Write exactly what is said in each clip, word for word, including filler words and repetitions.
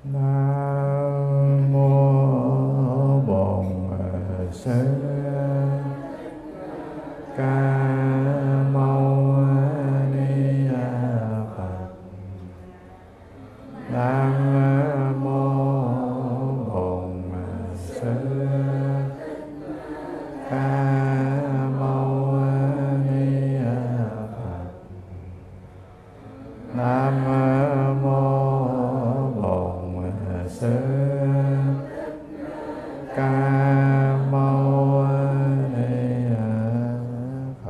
Nam mô Bổn Sư Ca Mâu Ni Phật. Nam mô Bổn Sư Ca Mâu Ni Phật. Nam mô Bổn Sư Ca Mâu Ni Phật.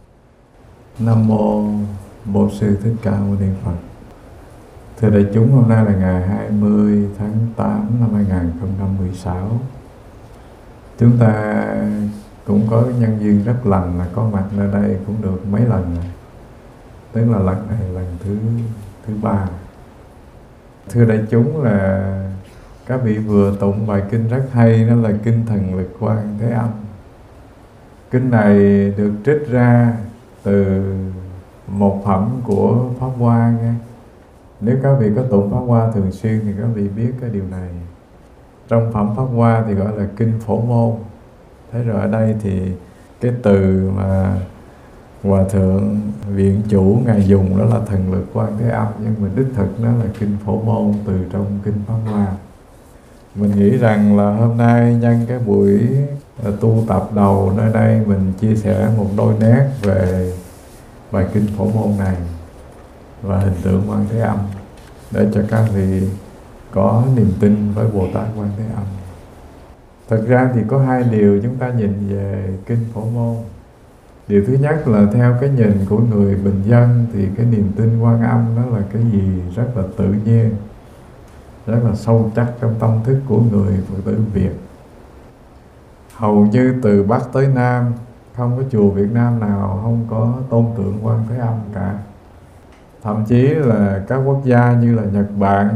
Nam mô Bổn Sư Thích Ca Mâu Ni Phật. Thưa đại chúng, hôm nay là ngày hai mươi tháng tám năm hai nghìn không trăm mười sáu. Chúng ta cũng có nhân duyên rất lành là có mặt nơi đây cũng được mấy lần rồi. Tức là lần này lần thứ thứ ba. Thưa đại chúng, là các vị vừa tụng bài kinh rất hay, đó là kinh Thần Lực Quang Thế Âm. Kinh này được trích ra từ một phẩm của Pháp Hoa nghe. Nếu các vị có tụng Pháp Hoa thường xuyên thì các vị biết cái điều này. Trong phẩm Pháp Hoa thì gọi là kinh Phổ Môn. Thế rồi ở đây thì cái từ mà Hòa Thượng Viện Chủ Ngài dùng đó là Thần Lực Quang Thế Âm, nhưng mà đích thực nó là kinh Phổ Môn từ trong kinh Pháp Hoa. Mình nghĩ rằng là hôm nay nhân cái buổi tu tập đầu nơi đây, mình chia sẻ một đôi nét về bài kinh Phổ Môn này và hình tượng Quang Thế Âm để cho các vị có niềm tin với Bồ Tát Quang Thế Âm. Thật ra thì có hai điều chúng ta nhìn về kinh Phổ Môn. Điều thứ nhất là theo cái nhìn của người bình dân thì cái niềm tin Quan Âm đó là cái gì rất là tự nhiên, rất là sâu chắc trong tâm thức của người Phật tử Việt. Hầu như từ Bắc tới Nam không có chùa Việt Nam nào không có tôn tượng Quan Thế Âm cả. Thậm chí là các quốc gia như là Nhật Bản,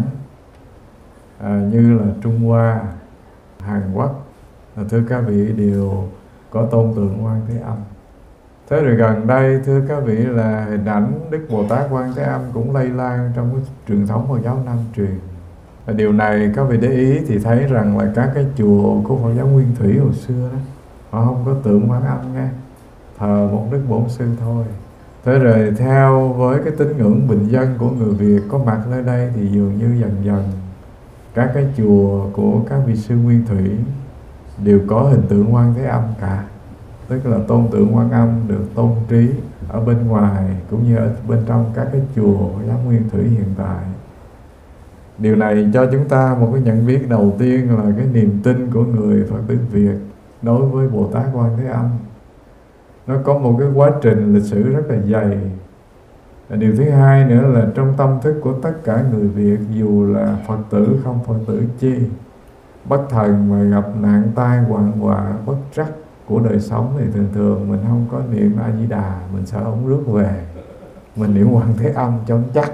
à, như là Trung Hoa, Hàn Quốc, thưa các vị, đều có tôn tượng Quan Thế Âm. Thế rồi gần đây thưa các vị là hình ảnh Đức Bồ Tát Quan Thế Âm cũng lây lan trong cái truyền thống Phật giáo Nam truyền. Và điều này các vị để ý thì thấy rằng là các cái chùa của Phật giáo Nguyên Thủy hồi xưa đó, họ không có tượng Quan Âm nghe, thờ một Đức Bổn Sư thôi. Thế rồi theo với cái tín ngưỡng bình dân của người Việt có mặt nơi đây thì dường như dần dần các cái chùa của các vị sư Nguyên Thủy đều có hình tượng Quan Thế Âm cả. Tức là tôn tượng Quan Âm được tôn trí ở bên ngoài cũng như ở bên trong các cái chùa Phật giáo Nguyên Thủy hiện tại. Điều này cho chúng ta một cái nhận biết đầu tiên là cái niềm tin của người Phật tử Việt đối với Bồ Tát Quan Thế Âm. Nó có một cái quá trình lịch sử rất là dày. Điều thứ hai nữa là trong tâm thức của tất cả người Việt, dù là Phật tử không Phật tử chi, bất thần mà gặp nạn tai hoạn họa bất trắc của đời sống thì thường thường mình không có niệm A Di Đà, mình sợ ổng rước về, mình niệm Quan Thế Âm cho chắc.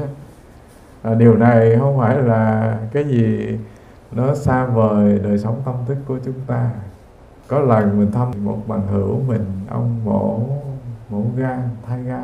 À, điều này không phải là cái gì nó xa vời đời sống tâm thức của chúng ta. Có lần mình thăm một bằng hữu mình, ông mổ mổ gan, thai gan.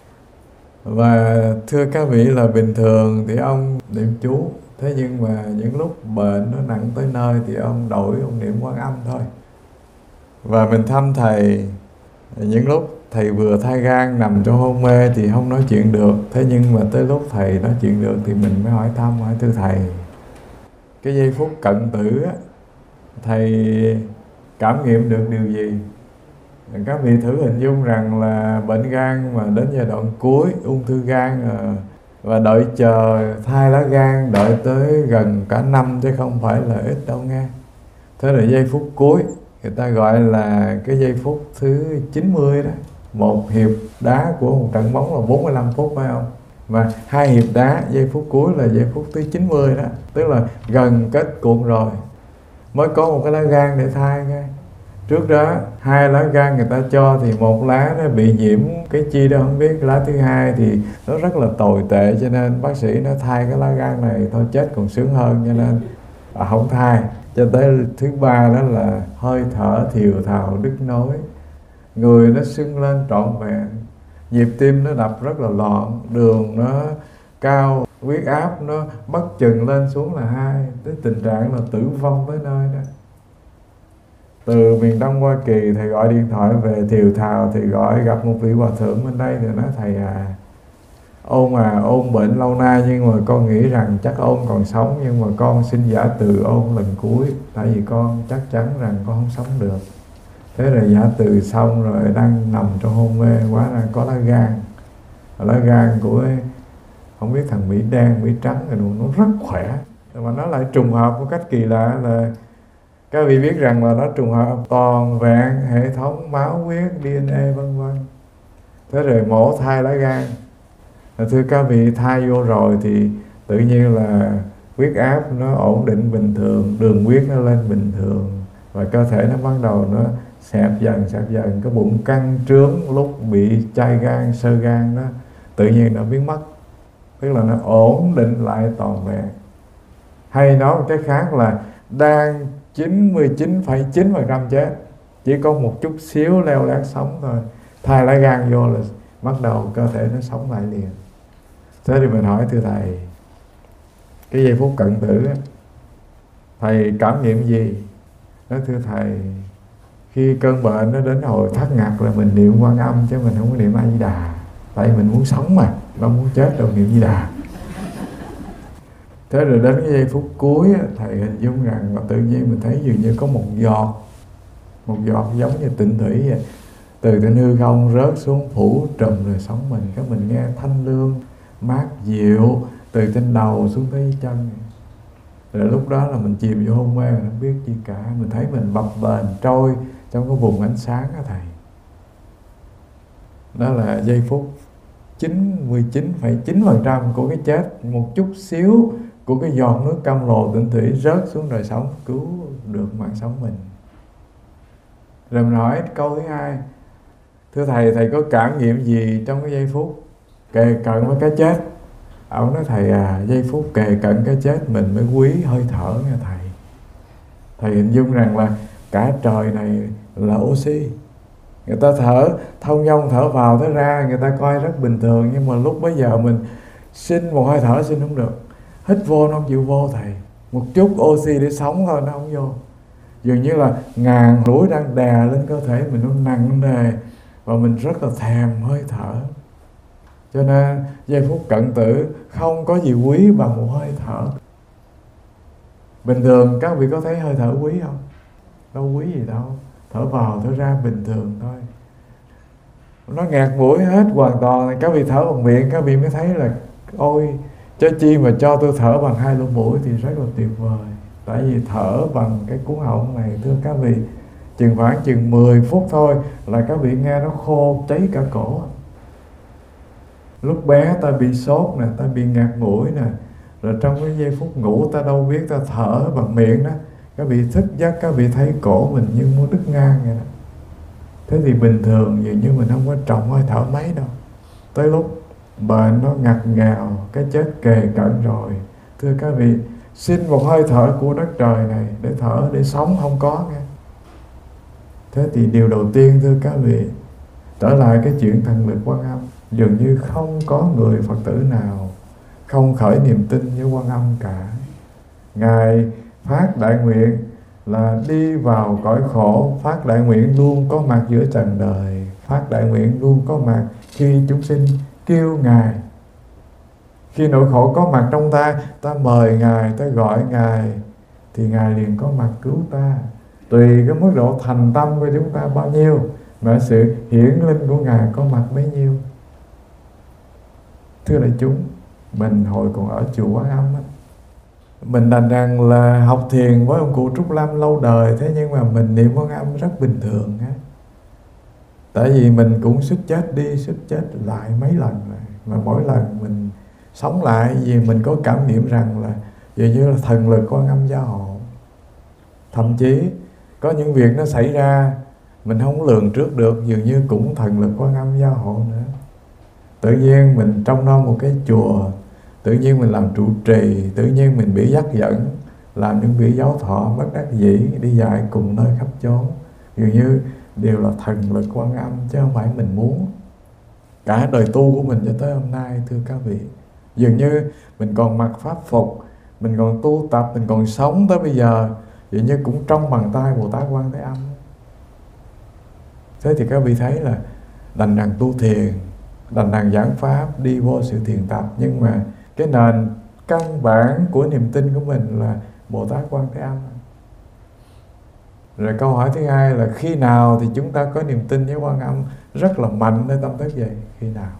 Và thưa các vị là bình thường thì ông niệm chú, thế nhưng mà những lúc bệnh nó nặng tới nơi thì ông đổi ông niệm Quan Âm thôi. Và mình thăm thầy, những lúc thầy vừa thai gan nằm trong hôn mê thì không nói chuyện được. Thế nhưng mà tới lúc thầy nói chuyện được thì mình mới hỏi thăm, hỏi thưa thầy, cái giây phút cận tử á, thầy cảm nghiệm được điều gì? Các vị thử hình dung rằng là bệnh gan mà đến giai đoạn cuối, ung thư gan à, và đợi chờ thai lá gan đợi tới gần cả năm chứ không phải là ít đâu nghe. Thế là giây phút cuối, người ta gọi là cái giây phút thứ chín mươi đó. Một hiệp đá của một trận bóng là bốn mươi lăm phút phải không? Và hai hiệp đá, giây phút cuối là giây phút thứ chín mươi đó. Tức là gần kết cuộc rồi, mới có một cái lá gan để thai nghe. Trước đó hai lá gan người ta cho thì một lá nó bị nhiễm cái chi đó không biết, lá thứ hai thì nó rất là tồi tệ, cho nên bác sĩ nó thay cái lá gan này thôi chết còn sướng hơn, cho nên à, không thai. Cho tới thứ ba đó là hơi thở thiều thào đứt nối, người nó sưng lên trọn vẹn, nhịp tim nó đập rất là loạn, đường nó cao, huyết áp nó bất chừng lên xuống là hai, tới tình trạng là tử vong tới nơi đó. Từ miền Đông Hoa Kỳ thầy gọi điện thoại về Thiều Thào, thì gọi gặp một vị hòa thượng bên đây, thì nói thầy à, ôn à, ôn bệnh lâu nay nhưng mà con nghĩ rằng chắc ôn còn sống, nhưng mà con xin giả từ ôn lần cuối, tại vì con chắc chắn rằng con không sống được. Thế rồi giả từ xong rồi đang nằm trong hôn mê, quá ra có lá gan, lá gan của không biết thằng Mỹ đen Mỹ trắng rồi nó rất khỏe, mà nó lại trùng hợp một cách kỳ lạ là các vị biết rằng là nó trùng hợp toàn vẹn hệ thống máu huyết đê en a vân vân. Thế rồi mổ thai lá gan, thưa các vị, thai vô rồi thì tự nhiên là huyết áp nó ổn định bình thường, đường huyết nó lên bình thường, và cơ thể nó bắt đầu nó xẹp dần xẹp dần, cái bụng căng trướng lúc bị chai gan xơ gan đó tự nhiên nó biến mất, tức là nó ổn định lại toàn vẹn. Hay nói một cái khác là đang chín mươi chín phẩy chín phần trăm chết, chỉ có một chút xíu leo lét sống thôi, thay lá gan vô là bắt đầu cơ thể nó sống lại liền. Thế thì mình hỏi thưa thầy, cái giây phút cận tử á, thầy cảm nghiệm gì? Nói thưa thầy, khi cơn bệnh nó đến hồi thắt ngặt là mình niệm Quan Âm, chứ mình không có niệm A Di Đà, tại mình muốn sống mà, đâu muốn chết đâu niệm Di Đà. Thế rồi đến cái giây phút cuối á, thầy hình dung rằng tự nhiên mình thấy dường như có một giọt, một giọt giống như tịnh thủy vậy, từ trên hư không rớt xuống phủ trùm rồi sống mình. Các mình nghe thanh lương mát dịu từ trên đầu xuống tới chân. Rồi lúc đó là mình chìm vô hôn mê, mình không biết gì cả, mình thấy mình bập bềnh trôi trong cái vùng ánh sáng đó thầy. Đó là giây phút chín mươi chín phẩy chín phần trăm của cái chết, một chút xíu của cái giọt nước cam lồ tịnh thủy rớt xuống đời sống, cứu được mạng sống mình. Rồi mình hỏi câu thứ hai, thưa thầy, thầy có cảm nghiệm gì trong cái giây phút kề cận với cái chết? Ông nói thầy à, giây phút kề cận cái chết mình mới quý hơi thở nha thầy. Thầy hình dung rằng là cả trời này là oxy, người ta thở thông nhông, thở vào thở ra, người ta coi rất bình thường, nhưng mà lúc bấy giờ mình xin một hơi thở xin không được, hít vô nó không chịu vô thầy, một chút oxy để sống thôi nó không vô. Dường như là ngàn núi đang đè lên cơ thể mình, nó nặng nề và mình rất là thèm hơi thở. Cho nên giây phút cận tử không có gì quý bằng một hơi thở. Bình thường các vị có thấy hơi thở quý không? Đâu quý gì đâu, thở vào thở ra bình thường thôi. Nó ngạt mũi hết hoàn toàn, các vị thở bằng miệng, các vị mới thấy là ôi, cho chi mà cho tôi thở bằng hai lỗ mũi thì rất là tuyệt vời. Tại vì thở bằng cái cuống họng này, thưa các vị, chừng khoảng chừng mười phút thôi là các vị nghe nó khô cháy cả cổ. Lúc bé ta bị sốt nè, ta bị ngạt mũi nè, rồi trong cái giây phút ngủ ta đâu biết ta thở bằng miệng đó, các vị thức giấc các vị thấy cổ mình như muốn đứt ngang vậy đó. Thế thì bình thường dường như mình không có trọng hơi thở mấy đâu. Tới lúc bệnh nó ngặt ngào, cái chết kề cận rồi, thưa các vị, xin một hơi thở của đất trời này để thở, để sống không có nghe. Thế thì điều đầu tiên thưa các vị, trở lại cái chuyện thần lực Quan Âm, dường như không có người Phật tử nào không khởi niềm tin với Quan Âm cả. Ngài phát đại nguyện là đi vào cõi khổ, phát đại nguyện luôn có mặt giữa trần đời, phát đại nguyện luôn có mặt khi chúng sinh kêu Ngài. Khi nỗi khổ có mặt trong ta, ta mời Ngài, ta gọi Ngài, thì Ngài liền có mặt cứu ta. Tùy cái mức độ thành tâm của chúng ta bao nhiêu mà sự hiển linh của Ngài có mặt bấy nhiêu. Thưa đại chúng, mình hồi còn ở chùa Quán Âm á, mình đành rằng là học thiền với ông cụ Trúc Lâm lâu đời, thế nhưng mà mình niệm Quán Âm rất bình thường á. Tại vì mình cũng suýt chết đi suýt chết lại mấy lần rồi, mà mỗi lần mình sống lại vì mình có cảm nghiệm rằng là dường như là thần lực Quan Âm gia hộ. Thậm chí có những việc nó xảy ra mình không lường trước được, dường như cũng thần lực Quan Âm gia hộ nữa. Tự nhiên mình trông nom một cái chùa, tự nhiên mình làm trụ trì, tự nhiên mình bị dắt dẫn làm những vị giáo thọ bất đắc dĩ đi dạy cùng nơi khắp chốn, dường như đều là thần lực Quan Âm chứ không phải mình muốn. Cả đời tu của mình cho tới hôm nay thưa các vị, Dường như mình còn mặc pháp phục, mình còn tu tập, mình còn sống tới bây giờ, dường như cũng trong bàn tay Bồ Tát Quan Thế Âm. Thế thì các vị thấy là đành rằng tu thiền, đành rằng giảng pháp, đi vô sự thiền tập, nhưng mà cái nền căn bản của niềm tin của mình là Bồ Tát Quan Thế Âm. Rồi câu hỏi thứ hai là khi nào thì chúng ta có niềm tin với Quan Âm rất là mạnh nơi tâm thức vậy? Khi nào?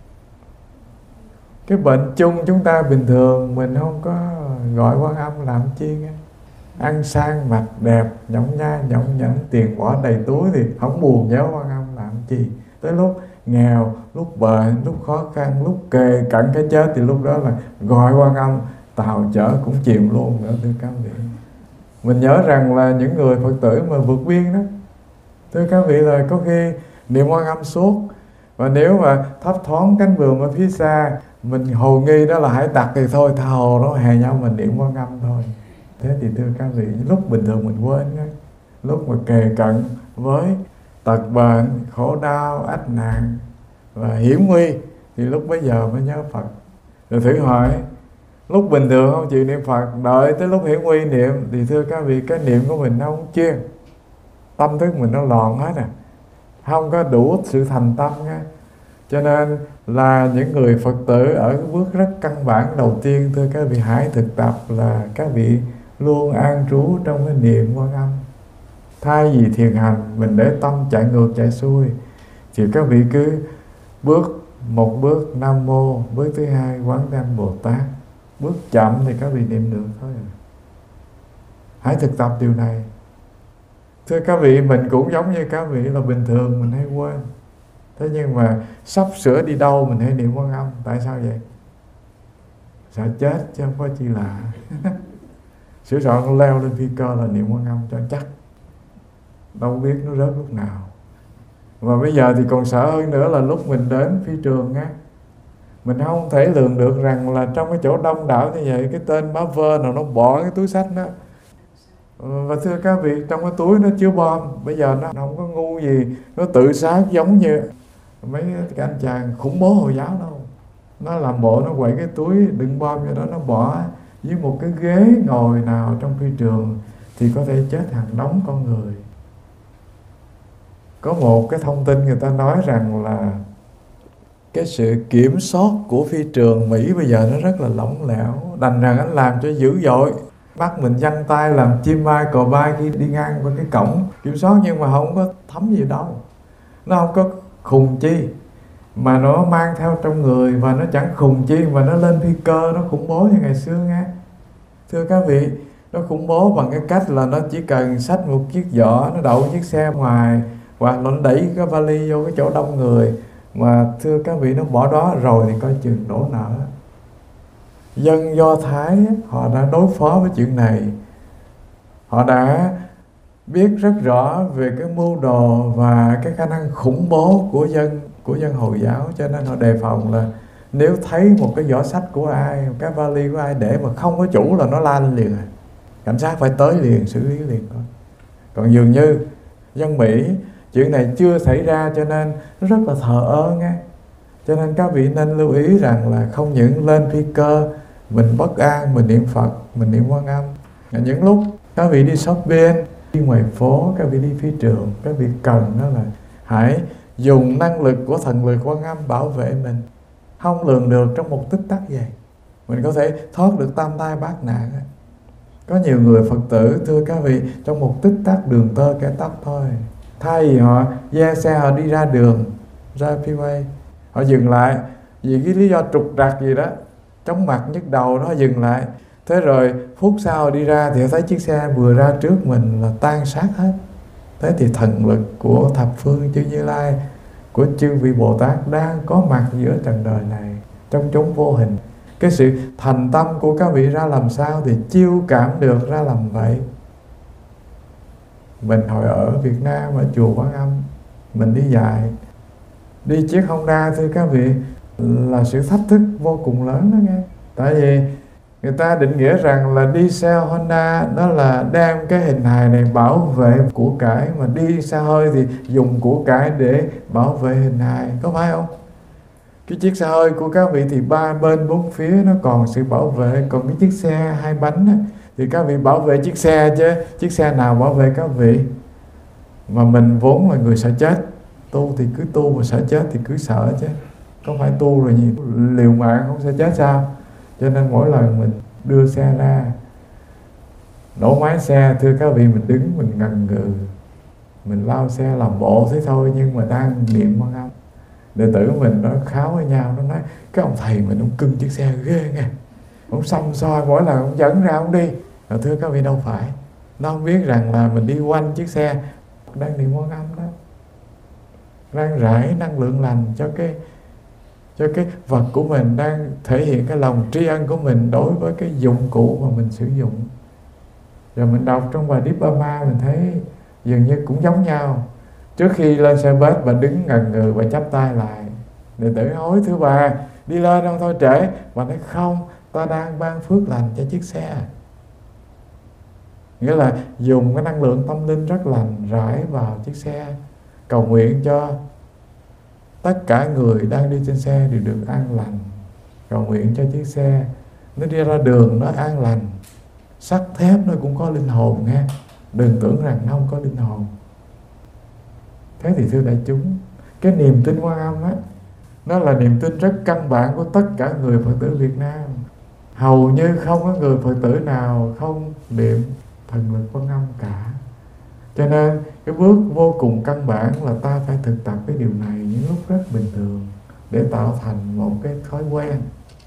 Cái bệnh chung chúng ta bình thường mình không có gọi Quan Âm làm chi nghe. Ăn sang mặc đẹp, nhõng nha nhõng nhảnh, tiền bỏ đầy túi thì không buồn nhớ Quan Âm làm chi. Tới lúc nghèo, lúc bệnh, lúc khó khăn, lúc kề cận cái chết thì lúc đó là gọi Quan Âm, tàu chở cũng chìm luôn nữa, thưa các vị. Mình nhớ rằng là những người Phật tử mà vượt biên đó, thưa các vị, là có khi niệm Quan Âm suốt, và nếu mà thấp thoáng cánh buồm ở phía xa, mình hồ nghi đó là hải tặc thì thôi, thầu nó hè nhau mình niệm Quan Âm thôi. Thế thì thưa các vị, lúc bình thường mình quên đó, lúc mà kề cận với tật bệnh, khổ đau, ách nạn và hiểm nguy thì lúc bấy giờ mới nhớ Phật. Rồi thử hỏi, lúc bình thường không chịu niệm Phật, đợi tới lúc hiểm nguy niệm, thì thưa các vị, cái niệm của mình nó không chuyên, tâm thức mình nó loạn hết à, không có đủ sự thành tâm á. Cho nên là những người Phật tử ở cái bước rất căn bản đầu tiên, thưa các vị, hãy thực tập là các vị luôn an trú trong cái niệm Quan Âm. Thay vì thiền hành mình để tâm chạy ngược chạy xuôi, thì các vị cứ bước một bước Nam Mô, bước thứ hai Quán Thế Âm Bồ Tát, bước chậm thì các vị niệm được thôi. Hãy thực tập điều này. Thưa các vị, mình cũng giống như các vị là bình thường mình hay quên. Thế nhưng mà sắp sửa đi đâu mình hay niệm Quan Âm. Tại sao vậy? Sợ chết chứ không có chi lạ. Sửa soạn leo lên phi cơ là niệm Quan Âm cho chắc, đâu biết nó rớt lúc nào. Và bây giờ thì còn sợ hơn nữa là lúc mình đến phi trường á, mình không thể lường được rằng là trong cái chỗ đông đảo như vậy, cái tên bá vơ nào nó bỏ cái túi xách đó. Và thưa các vị, trong cái túi nó chứa bom. Bây giờ nó không có ngu gì nó tự sát giống như mấy cái anh chàng khủng bố Hồi giáo đâu. Nó làm bộ nó quậy cái túi đựng bom cho đó, nó bỏ với một cái ghế ngồi nào trong phi trường thì có thể chết hàng đống con người. Có một cái thông tin người ta nói rằng là cái sự kiểm soát của phi trường Mỹ bây giờ nó rất là lỏng lẻo, đành rằng anh làm cho dữ dội, bắt mình giăng tay làm chim bay cò bay khi đi ngang qua cái cổng kiểm soát, nhưng mà không có thấm gì đâu, nó không có khùng chi mà nó mang theo trong người, và nó chẳng khùng chi mà nó lên phi cơ nó khủng bố như ngày xưa nghe. Thưa các vị, nó khủng bố bằng cái cách là nó chỉ cần xách một chiếc giỏ, nó đậu chiếc xe ngoài, hoặc nó đẩy cái vali vô cái chỗ đông người. Mà thưa các vị, nó bỏ đó rồi thì coi chừng đổ nợ. Dân Do Thái họ đã đối phó với chuyện này, họ đã biết rất rõ về cái mưu đồ và cái khả năng khủng bố của dân của dân Hồi giáo, cho nên họ đề phòng là nếu thấy một cái giỏ sách của ai, một cái vali của ai để mà không có chủ là nó la lên liền, cảnh sát phải tới liền xử lý liền thôi. Còn dường như dân Mỹ chuyện này chưa xảy ra cho nên rất là thờ ơ nghe. Cho nên các vị nên lưu ý rằng là không những lên phi cơ mình bất an, mình niệm Phật, mình niệm Quan Âm. Những lúc các vị đi shopping, đi ngoài phố, các vị đi phi trường, các vị cần đó là hãy dùng năng lực của thần lực Quan Âm bảo vệ mình. Không lường được trong một tích tắc vậy mình có thể thoát được tam tai bát nạn. Có nhiều người Phật tử, thưa các vị, trong một tích tắc đường tơ kẻ tóc thôi, thay vì họ ve xe họ đi ra đường, ra freeway, họ dừng lại vì cái lý do trục trặc gì đó, chóng mặt nhức đầu đó, họ dừng lại. Thế rồi phút sau đi ra thì họ thấy chiếc xe vừa ra trước mình là tan xác hết. Thế thì thần lực của thập phương chư Như Lai, của chư vị Bồ Tát đang có mặt giữa trần đời này, trong chốn vô hình. Cái sự thành tâm của các vị ra làm sao thì chiêu cảm được ra làm vậy. Mình hồi ở Việt Nam, ở chùa Quán Âm, mình đi dạy, đi chiếc Honda, thưa các vị, là sự thách thức vô cùng lớn đó nghe. Tại vì người ta định nghĩa rằng là đi xe Honda đó là đem cái hình hài này bảo vệ của cải, mà đi xe hơi thì dùng của cải để bảo vệ hình hài, có phải không? Cái chiếc xe hơi của các vị thì ba bên bốn phía nó còn sự bảo vệ. Còn cái chiếc xe hai bánh á, thì các vị bảo vệ chiếc xe chứ chiếc xe nào bảo vệ các vị. Mà mình vốn là người sợ chết, tu thì cứ tu, mà sợ chết thì cứ sợ chứ. Không phải tu rồi gì liều mạng không sợ chết sao? Cho nên mỗi lần mình đưa xe ra, nổ máy xe, thưa các vị, mình đứng mình ngần ngừ, mình lao xe làm bộ thế thôi, nhưng mà đang niệm Quan Âm. Đệ tử mình nó kháo với nhau, nó nói cái ông thầy mình ông cưng chiếc xe ghê nghe, ông xăm soi mỗi lần ông dẫn ra ông đi. Rồi thưa các vị, đâu phải, nó không biết rằng là mình đi quanh chiếc xe đang niệm Quan Âm đó, đang rải năng lượng lành cho cái cho cái vật của mình, đang thể hiện cái lòng tri ân của mình đối với cái dụng cụ mà mình sử dụng. Rồi mình đọc trong bài Dippama mình thấy dường như cũng giống nhau. Trước khi lên xe bus bà đứng ngần ngừ và chắp tay lại. Đệ tử hỏi thưa bà đi lên không thôi trễ. Bà nói không, ta đang ban phước lành cho chiếc xe. Nghĩa là dùng cái năng lượng tâm linh rất lành rải vào chiếc xe, cầu nguyện cho tất cả người đang đi trên xe đều được an lành, cầu nguyện cho chiếc xe nó đi ra đường nó an lành. Sắt thép nó cũng có linh hồn nghe, đừng tưởng rằng nó không có linh hồn. Thế thì thưa đại chúng, cái niềm tin Quan Âm á, nó là niềm tin rất căn bản của tất cả người Phật tử Việt Nam. Hầu như không có người Phật tử nào không niệm thần lực Quan Âm cả. Cho nên cái bước vô cùng căn bản là ta phải thực tập cái điều này những lúc rất bình thường để tạo thành một cái thói quen.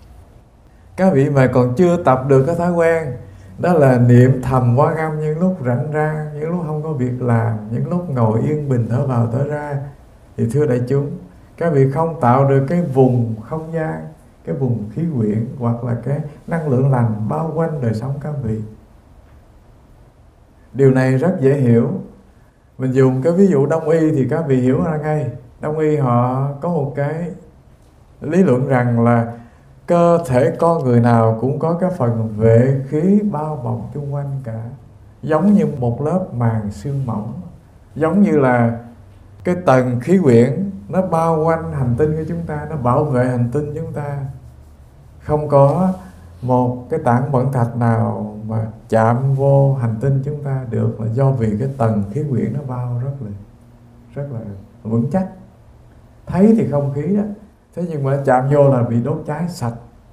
Các vị mà còn chưa tập được cái thói quen, đó là niệm thầm Quan Âm những lúc rảnh rang, những lúc không có việc làm, những lúc ngồi yên bình thở vào thở ra, thì thưa đại chúng, các vị không tạo được cái vùng không gian, cái vùng khí quyển hoặc là cái năng lượng lành bao quanh đời sống các vị. Điều này rất dễ hiểu. Mình dùng cái ví dụ Đông y thì các vị hiểu ra ngay. Đông y họ có một cái lý luận rằng là cơ thể con người nào cũng có cái phần vệ khí bao bọc chung quanh cả, giống như một lớp màng xương mỏng, giống như là cái tầng khí quyển nó bao quanh hành tinh của chúng ta, nó bảo vệ hành tinh chúng ta. Không có một cái tảng bẩn thạch nào mà chạm vô hành tinh chúng ta được, là do vì cái tầng khí quyển nó bao rất là rất là vững chắc. Thấy thì không khí đó, thế nhưng mà chạm vô là bị đốt cháy sạch.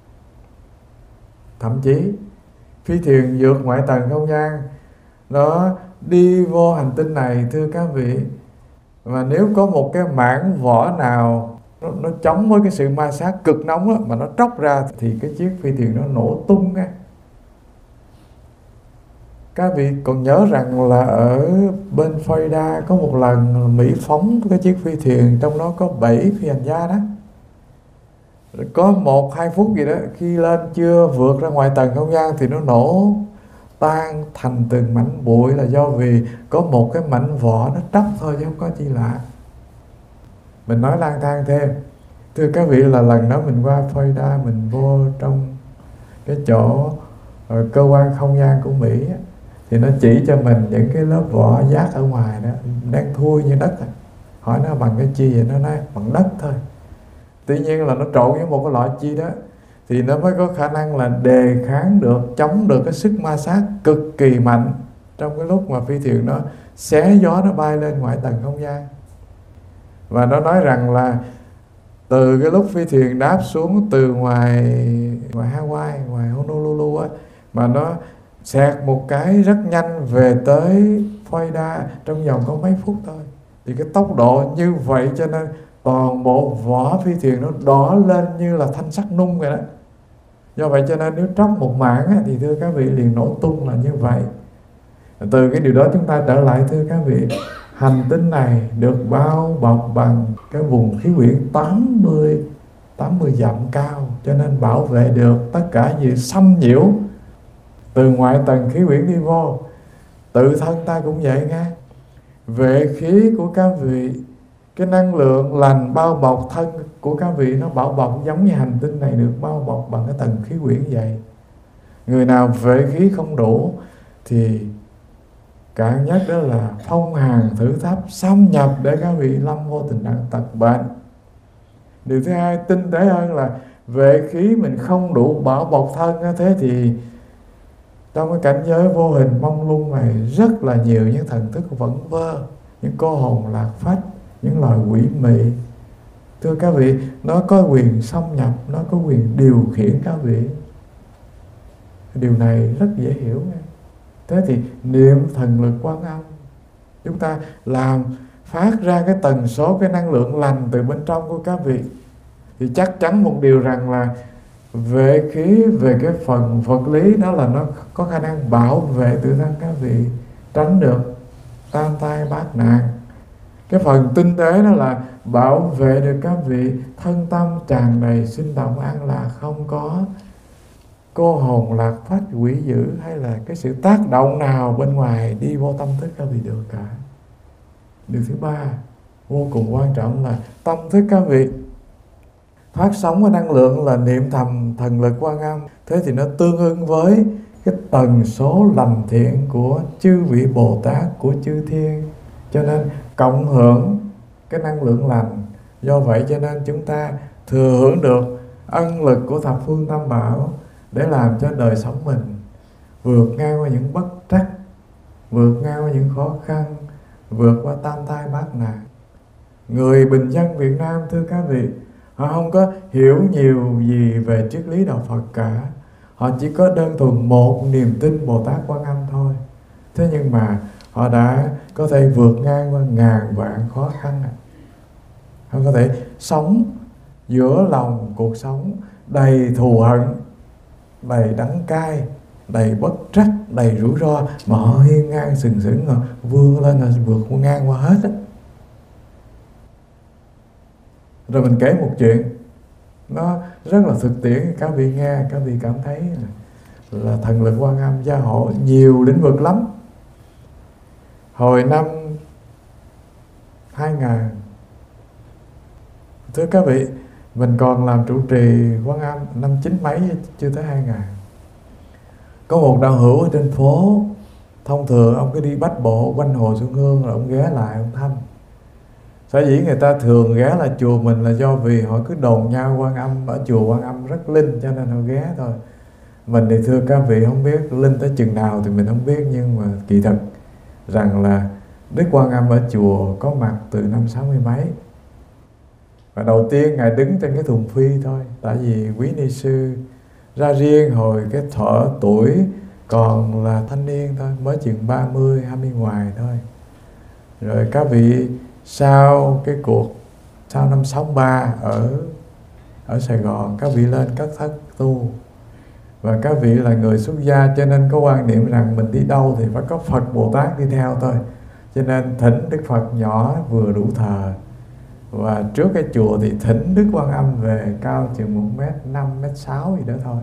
Thậm chí phi thuyền vượt ngoại tầng không gian, nó đi vô hành tinh này, thưa các vị, mà nếu có một cái mảng vỏ nào nó, nó chống với cái sự ma sát cực nóng đó, mà nó tróc ra thì cái chiếc phi thuyền nó nổ tung á. Các vị còn nhớ rằng là ở bên Florida có một lần Mỹ phóng cái chiếc phi thuyền, trong đó có bảy phi hành gia đó. Có một hai phút gì đó, khi lên chưa vượt ra ngoài tầng không gian thì nó nổ tan thành từng mảnh bụi, là do vì có một cái mảnh vỏ nó tróc thôi chứ không có chi lạ. Mình nói lang thang thêm, thưa các vị, là lần đó mình qua Florida, mình vô trong cái chỗ uh, cơ quan không gian của Mỹ á, thì nó chỉ cho mình những cái lớp vỏ rác ở ngoài đó đang thui như đất. Hỏi nó bằng cái chi vậy, nó nói bằng đất thôi. Tuy nhiên là nó trộn với một cái loại chi đó thì nó mới có khả năng là đề kháng được, chống được cái sức ma sát cực kỳ mạnh trong cái lúc mà phi thuyền nó xé gió, nó bay lên ngoại tầng không gian. Và nó nói rằng là từ cái lúc phi thuyền đáp xuống từ ngoài ngoài Hawaii, ngoài Honolulu á, mà nó xẹt một cái rất nhanh về tới Florida trong vòng có mấy phút thôi. Thì cái tốc độ như vậy cho nên toàn bộ vỏ phi thuyền nó đỏ lên như là thanh sắt nung vậy đó. Do vậy cho nên nếu tróc một mảng á, thì thưa các vị liền nổ tung là như vậy. Từ cái điều đó chúng ta trở lại, thưa các vị, hành tinh này được bao bọc bằng cái vùng khí quyển tám mươi dặm cao, cho nên bảo vệ được tất cả gì xâm nhiễu từ ngoại tầng khí quyển đi vô. Tự thân ta cũng vậy nghe. Vệ khí của các vị, cái năng lượng lành bao bọc thân của các vị, nó bảo bọc giống như hành tinh này được bao bọc bằng cái tầng khí quyển vậy. Người nào vệ khí không đủ thì cạn nhất đó là phong hàn thử thách xâm nhập để các vị lâm vô tình trạng tật bệnh. Điều thứ hai tinh tế hơn là vệ khí mình không đủ bảo bọc thân á, thế thì trong cái cảnh giới vô hình mông lung này rất là nhiều những thần thức vẩn vơ, những cô hồn lạc phách, những loài quỷ mị. Thưa các vị, nó có quyền xâm nhập, nó có quyền điều khiển các vị. Điều này rất dễ hiểu nghe. Thế thì niệm thần lực Quan Âm, chúng ta làm phát ra cái tần số, cái năng lượng lành từ bên trong của các vị, thì chắc chắn một điều rằng là về khí, về cái phần vật lý đó là nó có khả năng bảo vệ tự thân các vị, tránh được tam tai bát nạn. Cái phần tinh tế đó là bảo vệ được các vị thân tâm tràn đầy sinh động an lạc, không có cô hồn lạc phách quỷ dữ hay là cái sự tác động nào bên ngoài đi vô tâm thức các vị được cả. Điều thứ ba vô cùng quan trọng là tâm thức các vị phát sóng cái năng lượng là niệm thầm thần lực Quan Âm, thế thì nó tương ứng với cái tần số lành thiện của chư vị Bồ Tát, của chư thiên, cho nên cộng hưởng cái năng lượng lành. Do vậy cho nên chúng ta thừa hưởng được ân lực của thập phương tam bảo để làm cho đời sống mình vượt ngang qua những bất trắc, vượt ngang qua những khó khăn, vượt qua tam tai bát nạn. Người bình dân Việt Nam, thưa các vị, họ không có hiểu nhiều gì về triết lý đạo Phật cả. Họ chỉ có đơn thuần một niềm tin Bồ Tát Quan Âm thôi. Thế nhưng mà họ đã có thể vượt ngang qua ngàn vạn khó khăn. Họ có thể sống giữa lòng cuộc sống đầy thù hận, đầy đắng cay, đầy bất trắc, đầy rủi ro, mà họ hiên ngang sừng sững, họ vươn lên là vượt ngang qua hết á. Rồi mình kể một chuyện nó rất là thực tiễn, các vị nghe, các vị cảm thấy là thần lực Quan Âm gia hộ nhiều lĩnh vực lắm. Hồi năm hai nghìn, thưa các vị, mình còn làm trụ trì Quan Âm năm chín mấy, chưa tới hai nghìn. Có một đạo hữu ở trên phố, thông thường ông cứ đi bách bộ quanh Hồ Xuân Hương rồi ông ghé lại ông thăm. Sở dĩ người ta thường ghé là chùa mình là do vì họ cứ đồn nhau Quan Âm ở chùa Quan Âm rất linh, cho nên họ ghé thôi. Mình thì thưa các vị không biết linh tới chừng nào thì mình không biết, nhưng mà kỳ thực rằng là Đức Quan Âm ở chùa có mặt từ năm sáu mươi mấy. Và đầu tiên Ngài đứng trên cái thùng phi thôi, tại vì quý ni sư ra riêng hồi cái thọ tuổi còn là thanh niên thôi, mới chừng ba mươi, hai mươi ngoài thôi. Rồi các vị sau cái cuộc sau năm sáu ba ở ở Sài Gòn, các vị lên các thất tu, và các vị là người xuất gia cho nên có quan niệm rằng mình đi đâu thì phải có Phật Bồ Tát đi theo thôi, cho nên thỉnh Đức Phật nhỏ vừa đủ thờ. Và trước cái chùa thì thỉnh Đức Quan Âm về cao chừng một mét năm, mét sáu gì đó thôi.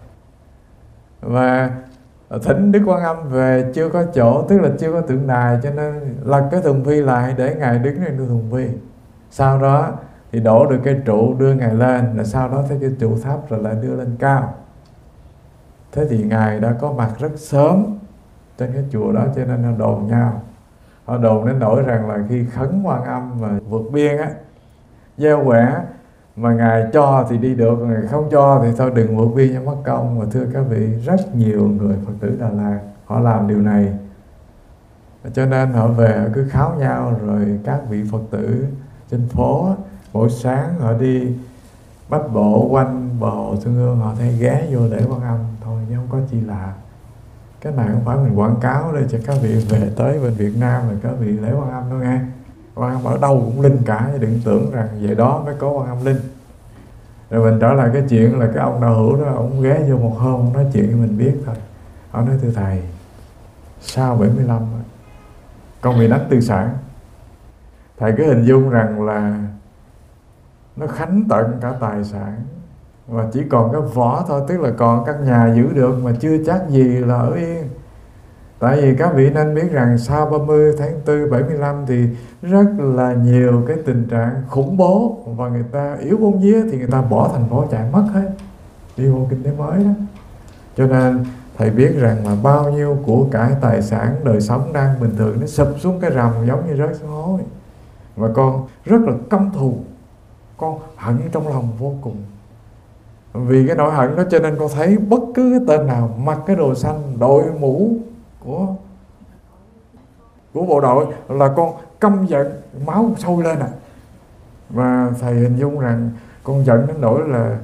Và thỉnh Đức Quan Âm về chưa có chỗ, tức là chưa có tượng đài, cho nên lật cái thùng phi lại để Ngài đứng trên thùng phi. Sau đó thì đổ được cái trụ đưa Ngài lên, rồi sau đó thấy cái trụ thấp rồi lại đưa lên cao. Thế thì Ngài đã có mặt rất sớm trên cái chùa đó, cho nên họ đồn nhau. Họ đồn đến nỗi rằng là khi khấn Quan Âm mà vượt biên á, gieo quẻ mà Ngài cho thì đi được, Ngài không cho thì thôi đừng vượt biên cho mất công. Và thưa các vị, rất nhiều người Phật tử Đà Lạt họ làm điều này, cho nên họ về họ cứ kháo nhau. Rồi các vị Phật tử trên phố mỗi sáng họ đi bách bộ quanh bờ Hồ Xuân Hương, họ thấy ghé vô để Quan Âm thôi, chứ không có chi lạ. Cái này không phải mình quảng cáo để cho các vị về tới bên Việt Nam rồi các vị lễ Quan Âm đâu nghe. Quan Âm ở đâu cũng linh cả, đừng tưởng rằng về đó mới có Quan Âm linh. Rồi mình trở lại cái chuyện là cái ông đạo hữu đó, ông ghé vô một hôm, ông nói chuyện cho mình biết thôi. Ông nói: thưa thầy, sau bảy mươi lăm con bị đánh tư sản. Thầy cứ hình dung rằng là nó khánh tận cả tài sản, và chỉ còn cái vỏ thôi, tức là còn căn nhà giữ được mà chưa chắc gì là ở yên. Tại vì các vị nên biết rằng sau ba mươi tháng tư bảy mươi lăm thì rất là nhiều cái tình trạng khủng bố, và người ta yếu bóng vía thì người ta bỏ thành phố chạy mất hết, đi vô kinh tế mới đó. Cho nên thầy biết rằng là bao nhiêu của cải tài sản đời sống đang bình thường nó sụp xuống cái rầm giống như rớt xuống hố. Và con rất là căm thù con hận trong lòng vô cùng. Vì cái nỗi hận đó cho nên con thấy bất cứ cái tên nào mặc cái đồ xanh, đội mũ của của bộ đội là con căm giận, máu sôi lên à. Và thầy hình dung rằng con giận đến nỗi là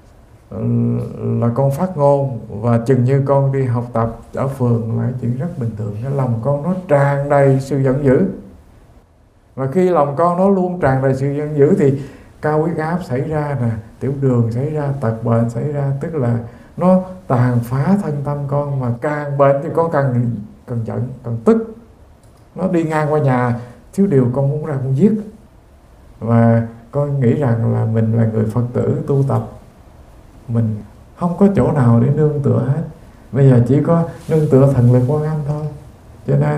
là con phát ngôn, và chừng như con đi học tập ở phường là chuyện rất bình thường. Cái lòng con nó tràn đầy sự giận dữ, và khi lòng con nó luôn tràn đầy sự giận dữ thì cao huyết áp xảy ra nè, tiểu đường xảy ra, tật bệnh xảy ra. Tức là nó tàn phá thân tâm con, mà càng bệnh thì con càng càng giận, càng tức. Nó đi ngang qua nhà thiếu điều con muốn ra con giết. Và con nghĩ rằng là mình là người Phật tử tu tập, mình không có chỗ nào để nương tựa hết. Bây giờ chỉ có nương tựa thần lực Quan Âm thôi. Cho nên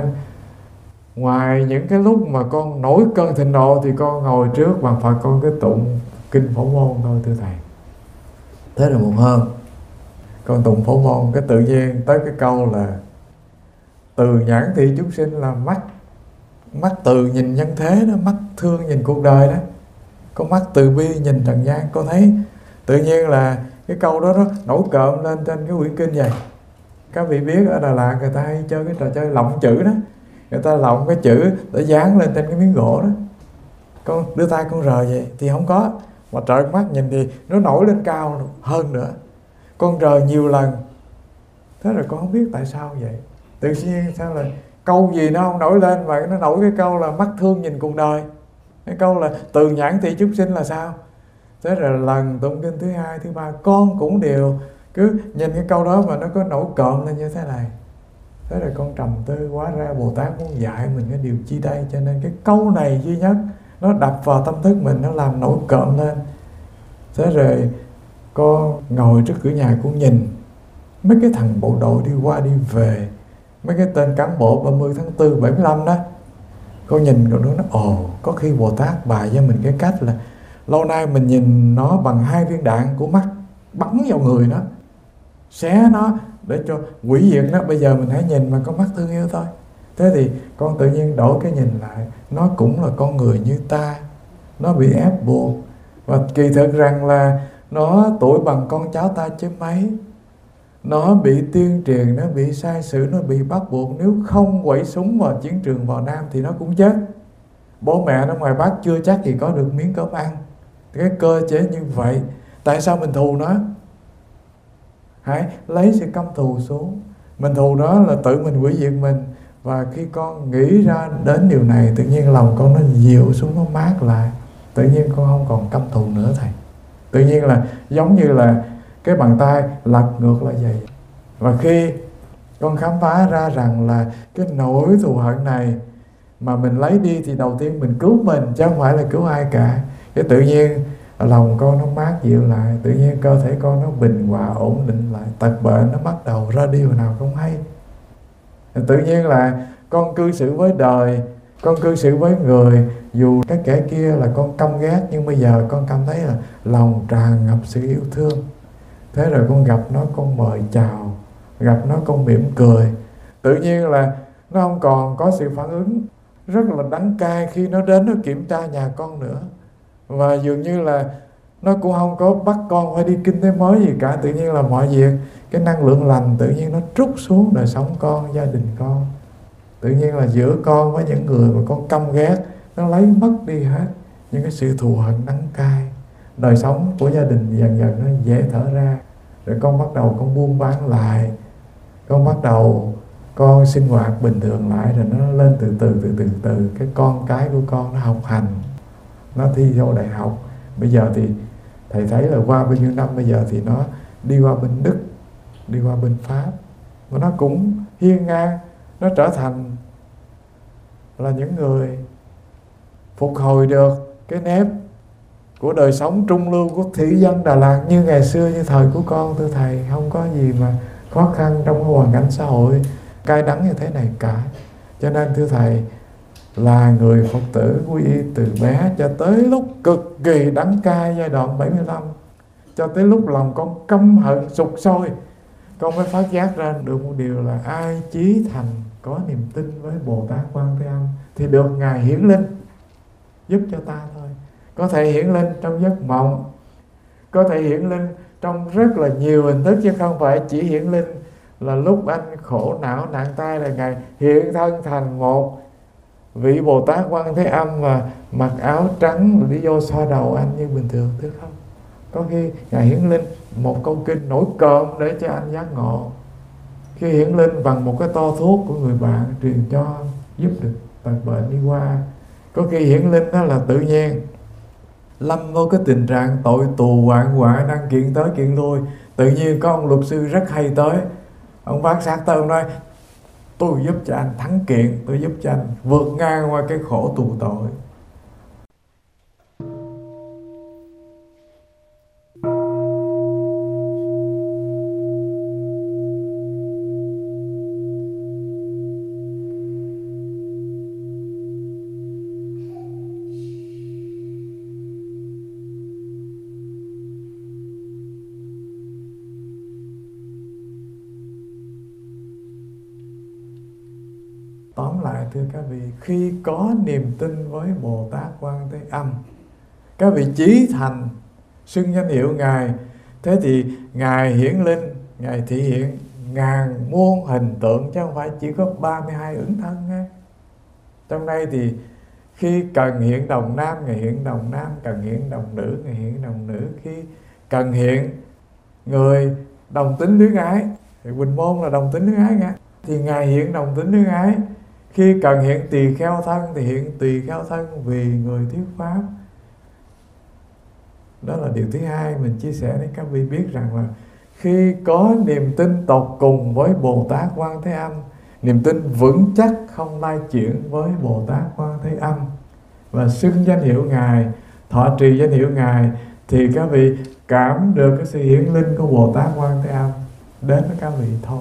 ngoài những cái lúc mà con nổi cơn thịnh nộ thì con ngồi trước bàn Phật, con cứ tụng kinh Phổ Môn thôi thưa thầy. Thế là một hôm con tụng Phổ Môn, cái tự nhiên tới cái câu là từ nhãn thị chúng sinh là mắt mắt từ nhìn nhân thế đó, mắt thương nhìn cuộc đời đó, con mắt từ bi nhìn trần gian. Con thấy tự nhiên là cái câu đó nó nổi cộm lên trên cái quyển kinh vậy. Các vị biết ở Đà Lạt người ta hay chơi cái trò chơi lọng chữ đó, người ta lọng cái chữ để dán lên trên cái miếng gỗ đó. Con đưa tay con rờ vậy thì không có, mà trợn mắt nhìn thì nó nổi lên cao hơn nữa. Con rờ nhiều lần, thế rồi con không biết tại sao vậy. Tự nhiên sao là câu gì nó không nổi lên, mà nó nổi cái câu là mắt thương nhìn cuộc đời. Cái câu là từ nhãn thị chúng sinh là sao. Thế rồi lần tụng kinh thứ hai, thứ ba con cũng đều cứ nhìn cái câu đó mà nó có nổi cộm lên như thế này. Thế rồi con trầm tư, hóa ra Bồ Tát muốn dạy mình cái điều chi đây. Cho nên cái câu này duy nhất nó đập vào tâm thức mình, nó làm nổi cộm lên. Thế rồi con ngồi trước cửa nhà, con nhìn mấy cái thằng bộ đội đi qua đi về, mấy cái tên cán bộ ba mươi tháng tư bảy mươi lăm đó. Con nhìn rồi nó ồ, có khi Bồ Tát bài cho mình cái cách là lâu nay mình nhìn nó bằng hai viên đạn của mắt bắn vào người nó, xé nó để cho hủy diệt nó. Bây giờ mình hãy nhìn bằng con mắt thương yêu thôi. Thế thì con tự nhiên đổi cái nhìn lại, nó cũng là con người như ta, nó bị ép buộc, và kỳ thực rằng là nó tuổi bằng con cháu ta chứ mấy. Nó bị tuyên truyền, nó bị sai sử, nó bị bắt buộc. Nếu không quẩy súng vào chiến trường vào Nam thì nó cũng chết. Bố mẹ nó ngoài Bắc chưa chắc gì có được miếng cơm ăn. Cái cơ chế như vậy, tại sao mình thù nó? Hãy lấy sự căm thù xuống. Mình thù nó là tự mình hủy diệt mình. Và khi con nghĩ ra đến điều này, tự nhiên lòng con nó dịu xuống, nó mát lại. Tự nhiên con không còn căm thù nữa thầy. Tự nhiên là giống như là cái bàn tay lật ngược lại vậy. Và khi con khám phá ra rằng là cái nỗi thù hận này mà mình lấy đi thì đầu tiên mình cứu mình, chứ không phải là cứu ai cả. Cái tự nhiên lòng con nó mát dịu lại, tự nhiên cơ thể con nó bình hòa ổn định lại, tật bệnh nó bắt đầu ra đi vào nào không hay. Tự nhiên là con cư xử với đời, con cư xử với người, dù cái kẻ kia là con căm ghét, nhưng bây giờ con cảm thấy là lòng tràn ngập sự yêu thương. Thế rồi con gặp nó, con mời chào, gặp nó con mỉm cười. Tự nhiên là nó không còn có sự phản ứng rất là đắng cay khi nó đến nó kiểm tra nhà con nữa. Và dường như là nó cũng không có bắt con phải đi kinh tế mới gì cả. Tự nhiên là mọi việc, cái năng lượng lành tự nhiên nó trút xuống đời sống con, gia đình con. Tự nhiên là giữa con với những người mà con căm ghét, nó lấy mất đi hết những cái sự thù hận đắng cay. Đời sống của gia đình dần dần nó dễ thở ra. Rồi con bắt đầu con buôn bán lại, con bắt đầu con sinh hoạt bình thường lại. Rồi nó lên từ từ từ từ từ cái con cái của con nó học hành, nó thi vô đại học. Bây giờ thì thầy thấy là qua bao nhiêu năm, bây giờ thì nó đi qua bên Đức, đi qua bên Pháp, và nó cũng hiên ngang, nó trở thành là những người phục hồi được cái nếp của đời sống trung lưu của thị dân Đà Lạt như ngày xưa, như thời của con thưa thầy. Không có gì mà khó khăn trong cái hoàn cảnh xã hội cay đắng như thế này cả. Cho nên thưa thầy, là người Phật tử quy y từ bé cho tới lúc cực kỳ đắng cay giai đoạn bảy mươi lăm, cho tới lúc lòng con căm hận sục sôi, con mới phát giác ra được một điều là ai chí thành có niềm tin với Bồ Tát Quan Thế Âm thì được Ngài hiển linh giúp cho ta thôi. có thể hiển linh trong giấc mộng, có thể hiển linh trong rất là nhiều hình thức, chứ không phải chỉ hiển linh là lúc anh khổ não nạn tai là Ngài hiện thân thành một vị Bồ Tát Quan Thế Âm và mặc áo trắng đi vô xoa đầu anh như bình thường, thưa không? Có khi Ngài hiển linh một câu kinh nổi cộm để cho anh giác ngộ, khi hiển linh bằng một cái to thuốc của người bạn truyền cho giúp được tật bệnh đi qua. Có khi hiển linh đó là tự nhiên lâm vô cái tình trạng tội tù hoạn họa đang kiện tới kiện lui, tự nhiên có ông luật sư rất hay tới, ông bác sát tới, ông nói tôi giúp cho anh thắng kiện, tôi giúp cho anh vượt ngang qua cái khổ tù tội. Tóm lại thưa các vị, khi có niềm tin với Bồ Tát Quan Thế Âm, các vị chí thành xưng danh hiệu Ngài, thế thì Ngài hiển linh, Ngài thị hiện ngàn muôn hình tượng, chứ không phải chỉ có ba mươi hai ứng thân ha. Trong đây thì khi cần hiện đồng nam, Ngài hiện đồng nam, cần hiện đồng nữ, Ngài hiện đồng nữ, khi cần hiện người đồng tính luyến ái, thì Quỳnh Môn là đồng tính luyến ái nha, thì Ngài hiện đồng tính luyến ái. Khi cần hiện tỳ kheo thân thì hiện tỳ kheo thân vì người thuyết pháp. Đó là điều thứ hai mình chia sẻ để các vị biết rằng là khi có niềm tin tột cùng với Bồ Tát Quan Thế Âm, niềm tin vững chắc không lai chuyển với Bồ Tát Quan Thế Âm, và xưng danh hiệu Ngài, thọ trì danh hiệu Ngài, thì các vị cảm được cái sự hiển linh của Bồ Tát Quan Thế Âm đến với các vị thôi.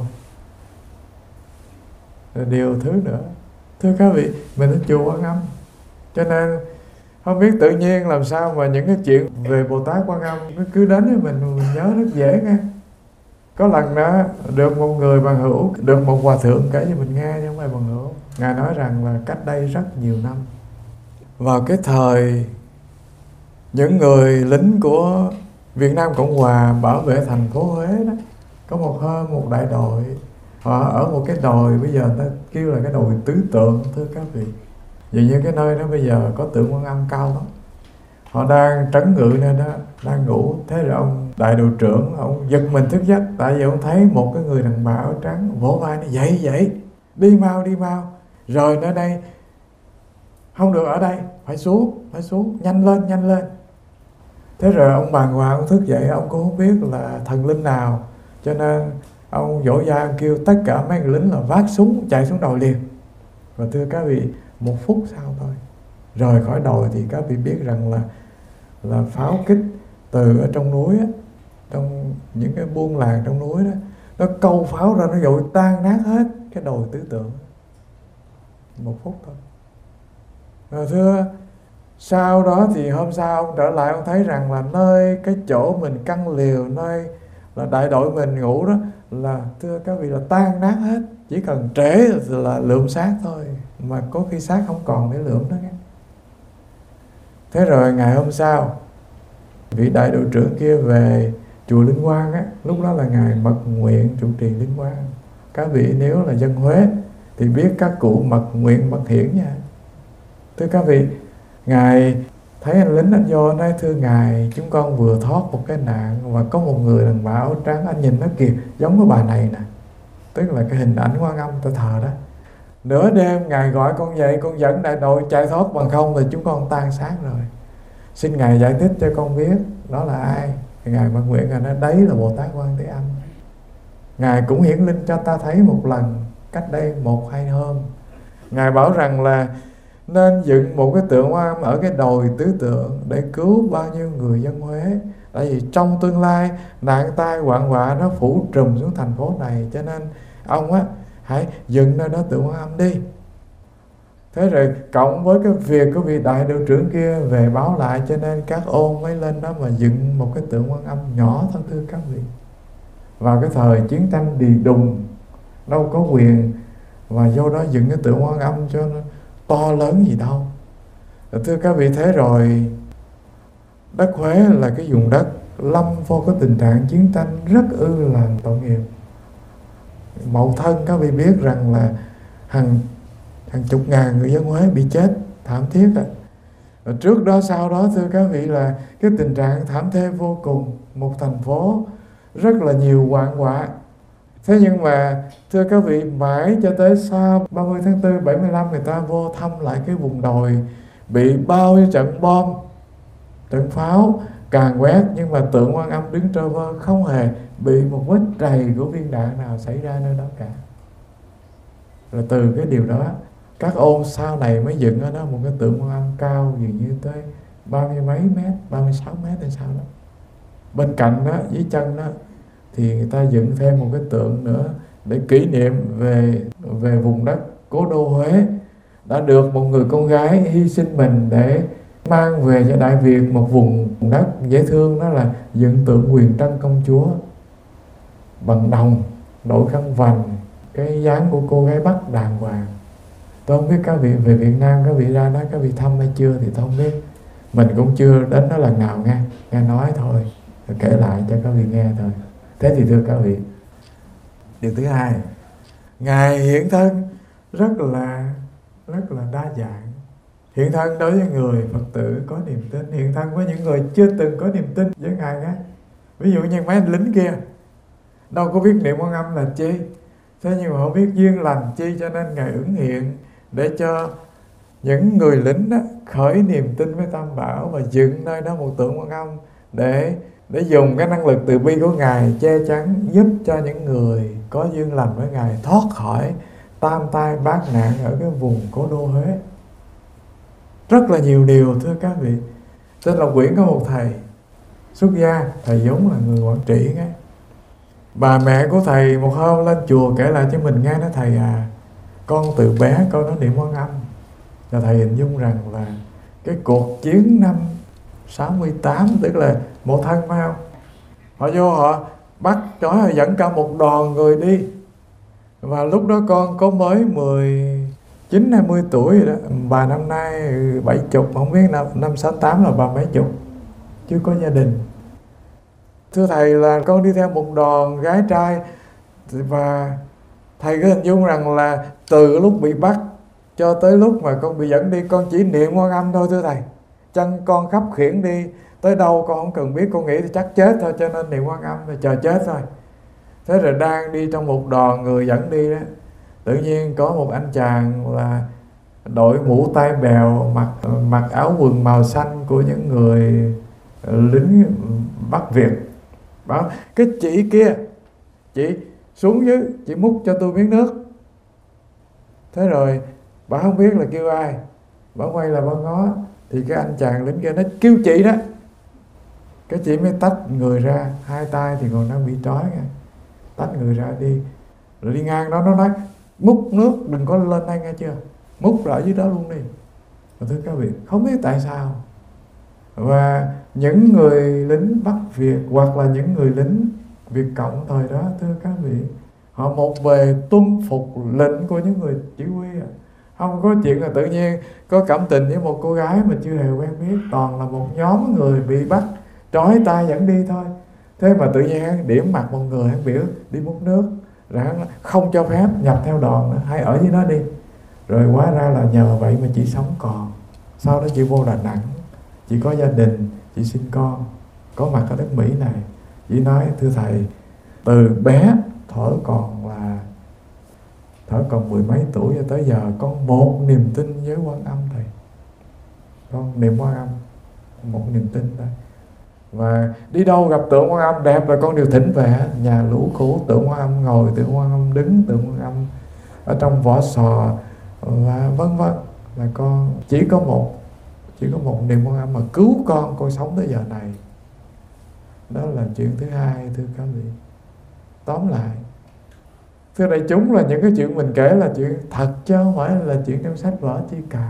Rồi điều thứ nữa, thưa các vị, mình ở chùa Quan Âm, cho nên không biết tự nhiên làm sao mà những cái chuyện về Bồ Tát Quan Âm nó cứ đến với mình, mình nhớ rất dễ nghe. Có lần đó được một người bằng hữu, được một hòa thượng kể cho mình nghe, chứ không phải bằng hữu. Ngài nói rằng là cách đây rất nhiều năm, vào cái thời những người lính của Việt Nam Cộng Hòa bảo vệ thành phố Huế đó, có một hôm một đại đội, họ ở một cái đồi, bây giờ ta kêu là cái đồi Tứ Tượng, thưa các vị. Vì như cái nơi đó bây giờ có tượng Quan Âm cao lắm. Họ đang trấn ngự nên đó, đang ngủ. Thế rồi ông đại đội trưởng, ông giật mình thức giấc, tại vì ông thấy một cái người đàn bà áo trắng vỗ vai nó dậy dậy, đi mau đi mau, rồi nơi đây không được ở đây, phải xuống, phải xuống, nhanh lên, nhanh lên. Thế rồi ông bàng hoàng, ông thức dậy, ông cũng không biết là thần linh nào, cho nên ông vỗ vai, ông kêu tất cả mấy người lính là vác súng chạy xuống đồi liền. Và thưa các vị, một phút sau thôi, rời khỏi đồi thì các vị biết rằng là là pháo kích từ ở trong núi á, trong những cái buôn làng trong núi đó, nó câu pháo ra, nó dội tan nát hết cái đồi Tứ Tượng. Một phút thôi. Rồi thưa, sau đó thì hôm sau ông trở lại, ông thấy rằng là nơi cái chỗ mình căn liều, nơi là đại đội mình ngủ đó, là thưa các vị là tan nát hết, chỉ cần trễ là lượm xác thôi, mà có khi xác không còn để lượm đó nghe. Thế rồi ngày hôm sau, vị đại đội trưởng kia về chùa Linh Quang á, lúc đó là ngài mật nguyện trụ trì Linh Quang. Các vị nếu là dân Huế thì biết các cụ mật nguyện mật hiển nha. Thưa các vị, ngài thấy anh lính anh vô, nói thưa ngài, chúng con vừa thoát một cái nạn và có một người đàn bà áo trắng, anh nhìn nó kìa, giống cái bà này nè, tức là cái hình ảnh Quan Âm ta thờ đó. Nửa đêm ngài gọi con dậy, con dẫn đại đội chạy thoát bằng không thì chúng con tan xác rồi. Xin ngài giải thích cho con biết đó là ai. Thì ngài mật nguyện, ngài nói đấy là Bồ Tát Quan Thế Âm. Ngài cũng hiển linh cho ta thấy một lần cách đây một hai hôm. Ngài bảo rằng là nên dựng một cái tượng Quan Âm ở cái đồi Tứ Tượng để cứu bao nhiêu người dân Huế. Tại vì trong tương lai nạn tai hoạn họa nó phủ trùm xuống thành phố này, cho nên ông á hãy dựng nơi đó tượng Quan Âm đi. Thế rồi cộng với cái việc của vị đại đội trưởng kia về báo lại, cho nên các ôn mới lên đó mà dựng một cái tượng Quan Âm nhỏ thôi thưa các vị. Vào cái thời chiến tranh Đì Đùng đâu có quyền và vô đó dựng cái tượng Quan Âm cho nó to lớn gì đâu. Thưa các vị, thế rồi Đất Huế là cái vùng đất lâm vô cái tình trạng chiến tranh rất ư là tội nghiệp. Mậu Thân các vị biết rằng là hàng hàng chục ngàn người dân Huế bị chết thảm thiết đó. Và trước đó sau đó thưa các vị là cái tình trạng thảm thê vô cùng, một thành phố rất là nhiều hoạn họa. Thế nhưng mà thưa các vị, mãi cho tới sau ba mươi tháng tư bảy mươi lăm người ta vô thăm lại cái vùng đồi bị bao trận bom, trận pháo càn quét, nhưng mà tượng Quan Âm đứng trơ vơ, không hề bị một vết trầy của viên đạn nào xảy ra nơi đó cả. Rồi từ cái điều đó, các ôn sau này mới dựng ở đó một cái tượng Quan Âm cao dường như tới ba mươi mấy mét, ba mươi sáu mét hay sao đó. Bên cạnh đó, dưới chân đó thì người ta dựng thêm một cái tượng nữa để kỷ niệm về về vùng đất cố đô Huế đã được một người con gái hy sinh mình để mang về cho Đại Việt một vùng đất dễ thương. Đó là dựng tượng Huyền Trân công chúa bằng đồng, đội khăn vành, cái dáng của cô gái Bắc đàng hoàng. Tôi không biết các vị về Việt Nam, các vị ra đó các vị thăm hay chưa thì tôi không biết. Mình cũng chưa đến đó lần nào nghe, nghe nói thôi, tôi kể lại cho các vị nghe thôi. Thế thì thưa các vị, điều thứ hai, Ngài hiện thân rất là rất là đa dạng. Hiện thân đối với người Phật tử có niềm tin, hiện thân với những người chưa từng có niềm tin với Ngài nhé. Ví dụ như mấy anh lính kia đâu có biết niệm Quan Âm là chi, thế nhưng mà không biết duyên lành chi, cho nên Ngài ứng hiện để cho những người lính đó khởi niềm tin với Tam Bảo và dựng nơi đó một tượng Quan Âm để để dùng cái năng lực từ bi của Ngài che chắn, giúp cho những người có duyên lành với Ngài thoát khỏi tam tai bát nạn ở cái vùng cố đô Huế. Rất là nhiều điều thưa các vị. Trên Lộc Quyển có một thầy xuất gia, thầy vốn là người Quảng Trị nghe. Bà mẹ của thầy một hôm lên chùa kể lại cho mình nghe, nói thầy à, con từ bé con nó niệm Quan Âm. Và thầy hình dung rằng là cái cuộc chiến năm sáu mươi tám, tức là một thân mau, họ vô họ bắt trói, họ dẫn cả một đoàn người đi. Và lúc đó con có mới mười chín hai mươi tuổi rồi đó. Bà năm nay bảy chục, không biết năm, năm sáu tám là bà mấy chục, chưa có gia đình. Thưa thầy là con đi theo một đoàn gái trai, và thầy cứ hình dung rằng là từ lúc bị bắt cho tới lúc mà con bị dẫn đi, con chỉ niệm Quan Âm thôi thưa thầy. Chân con khắp khiễng đi tới đâu con không cần biết, con nghĩ thì chắc chết thôi, cho nên niệm Quan Âm rồi chờ chết thôi. Thế rồi đang đi trong một đoàn người dẫn đi đó, tự nhiên có một anh chàng là đội mũ tai bèo, mặc mặc áo quần màu xanh của những người lính Bắc Việt, bảo cái chị kia, chị xuống dưới, chị múc cho tôi miếng nước. Thế rồi bà không biết là kêu ai, bà quay là bà ngó thì cái anh chàng lính kia nó kêu chị đó. Cái chị mới tách người ra, hai tay thì còn đang bị trói nha, tách người ra đi. Rồi đi ngang đó nó nói múc nước đừng có lên đây nghe chưa, múc lại dưới đó luôn đi. Và thưa các vị, không biết tại sao, và những người lính Bắc Việt hoặc là những người lính Việt Cộng thời đó thưa các vị, họ một bề tuân phục lệnh của những người chỉ huy, không có chuyện là tự nhiên có cảm tình với một cô gái mà chưa hề quen biết, toàn là một nhóm người bị bắt trói tay dẫn đi thôi. Thế mà tự nhiên hắn điểm mặt một người, hắn biểu đi múc nước, rồi hắn không cho phép nhập theo đoàn nữa, hãy ở với nó đi. Rồi hóa ra là nhờ vậy mà chị sống còn. Sau đó chị vô Đà Nẵng, chị có gia đình, chị sinh con, có mặt ở đất Mỹ này. Chị nói thưa thầy, từ bé thở còn là thở còn mười mấy tuổi cho tới giờ con một niềm tin với Quan Âm thầy. Con niệm Quan Âm, một niềm tin thôi. Và đi đâu gặp tượng Quan Âm đẹp là con đều thỉnh về. Nhà lũ cũ tượng Quan Âm ngồi, tượng Quan Âm đứng, tượng Quan Âm ở trong vỏ sò, và vân vân. Là con chỉ có một chỉ có một niềm Quan Âm mà cứu con con sống tới giờ này. Đó là chuyện thứ hai thưa các vị. Tóm lại, thưa đại chúng, là những cái chuyện mình kể là chuyện thật chứ không phải là chuyện trong sách vở chi cả.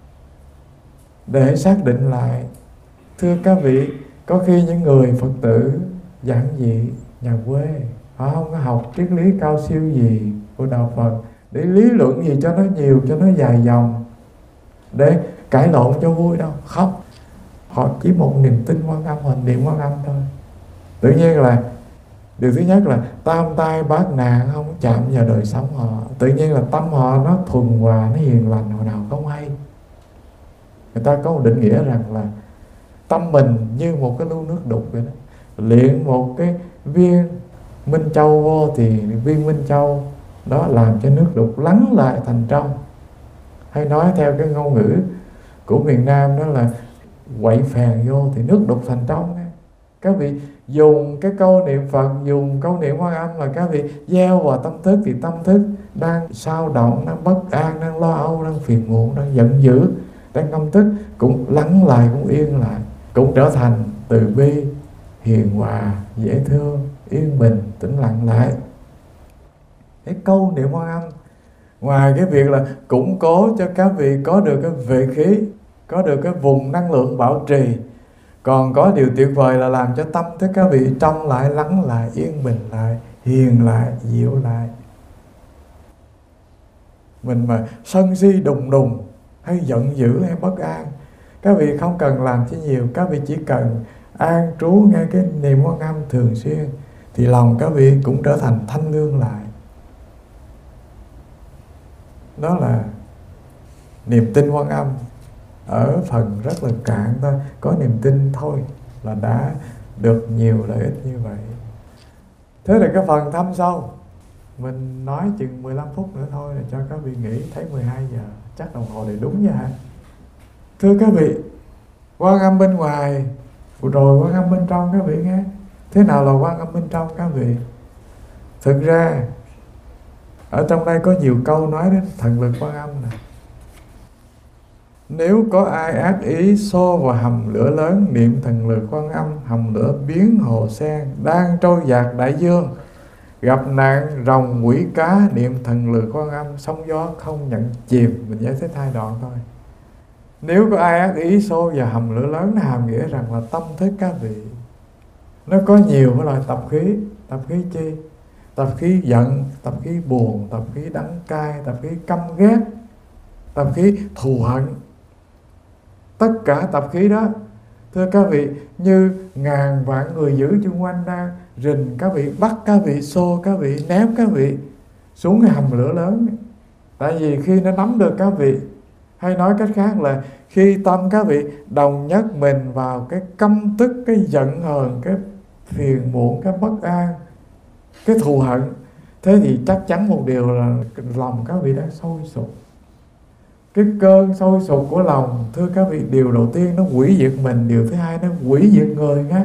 Để xác định lại, thưa các vị, có khi những người Phật tử giản dị, nhà quê, họ không có học triết lý cao siêu gì của Đạo Phật để lý luận gì cho nó nhiều, cho nó dài dòng, để cãi lộn cho vui đâu. Không, họ chỉ một niềm tin Quan Âm, họ niệm Quan Âm thôi. Tự nhiên là điều thứ nhất là tam tai bát nạn không chạm vào đời sống họ. Tự nhiên là tâm họ nó thuần hòa, nó hiền lành, hồi nào không hay. Người ta có một định nghĩa rằng là tâm mình như một cái lu nước đục vậy đó. Luyện một cái viên minh châu vô thì viên minh châu đó làm cho nước đục lắng lại thành trong. Hay nói theo cái ngôn ngữ của miền Nam đó là quậy phèn vô thì nước đục thành trong. Các vị dùng cái câu niệm Phật, dùng câu niệm Quan Âm là các vị gieo vào tâm thức, thì tâm thức đang sao động, đang bất an, đang lo âu, đang phiền muộn, đang giận dữ, đang ngâm thức cũng lắng lại, cũng yên lại, cũng trở thành từ bi, hiền hòa, dễ thương, yên bình, tĩnh lặng lại. Cái câu niệm Quan Âm ngoài cái việc là củng cố cho các vị có được cái vệ khí, có được cái vùng năng lượng bảo trì, còn có điều tuyệt vời là làm cho tâm thức các vị trong lại, lắng lại, yên bình lại, hiền lại, dịu lại. Mình mà sân si đùng đùng hay giận dữ hay bất an, các vị không cần làm chi nhiều, các vị chỉ cần an trú ngay cái niệm Quan Âm thường xuyên thì lòng các vị cũng trở thành thanh lương lại. Đó là niềm tin Quan Âm ở phần rất là cạn thôi. Có niềm tin thôi là đã được nhiều lợi ích như vậy. Thế là cái phần thâm sâu mình nói chừng mười lăm phút nữa thôi là cho các vị nghỉ. Thấy mười hai giờ chắc đồng hồ này đúng nha hả? Thưa các vị, Quan Âm bên ngoài rồi Quan Âm bên trong các vị nghe. Thế nào là Quan Âm bên trong các vị? Thực ra ở trong đây có nhiều câu nói đến thần lực Quan Âm này. Nếu có ai ác ý xô vào hầm lửa lớn, niệm thần lực Quan Âm, hầm lửa biến hồ sen đang trôi dạt đại dương, gặp nạn rồng quỷ cá, niệm thần lực Quan Âm, sóng gió không nhận chìm. Mình giải thích hai đoạn thôi. Nếu có ai ác ý xô vào hầm lửa lớn, nó hàm nghĩa rằng là tâm thức các vị nó có nhiều cái loại tập khí. Tập khí chi? Tập khí giận, tập khí buồn, tập khí đắng cay, tập khí căm ghét, tập khí thù hận. Tất cả tập khí đó, thưa các vị, như ngàn vạn người giữ chung quanh đang rình các vị, bắt các vị, xô các vị, ném các vị xuống cái hầm lửa lớn. Tại vì khi nó nắm được các vị, hay nói cách khác là khi tâm các vị đồng nhất mình vào cái căm tức, cái giận hờn, cái phiền muộn, cái bất an, cái thù hận, thế thì chắc chắn một điều là lòng các vị đang sôi sục. Cái cơn sôi sục của lòng, thưa các vị, điều đầu tiên nó hủy diệt mình, điều thứ hai nó hủy diệt người khác.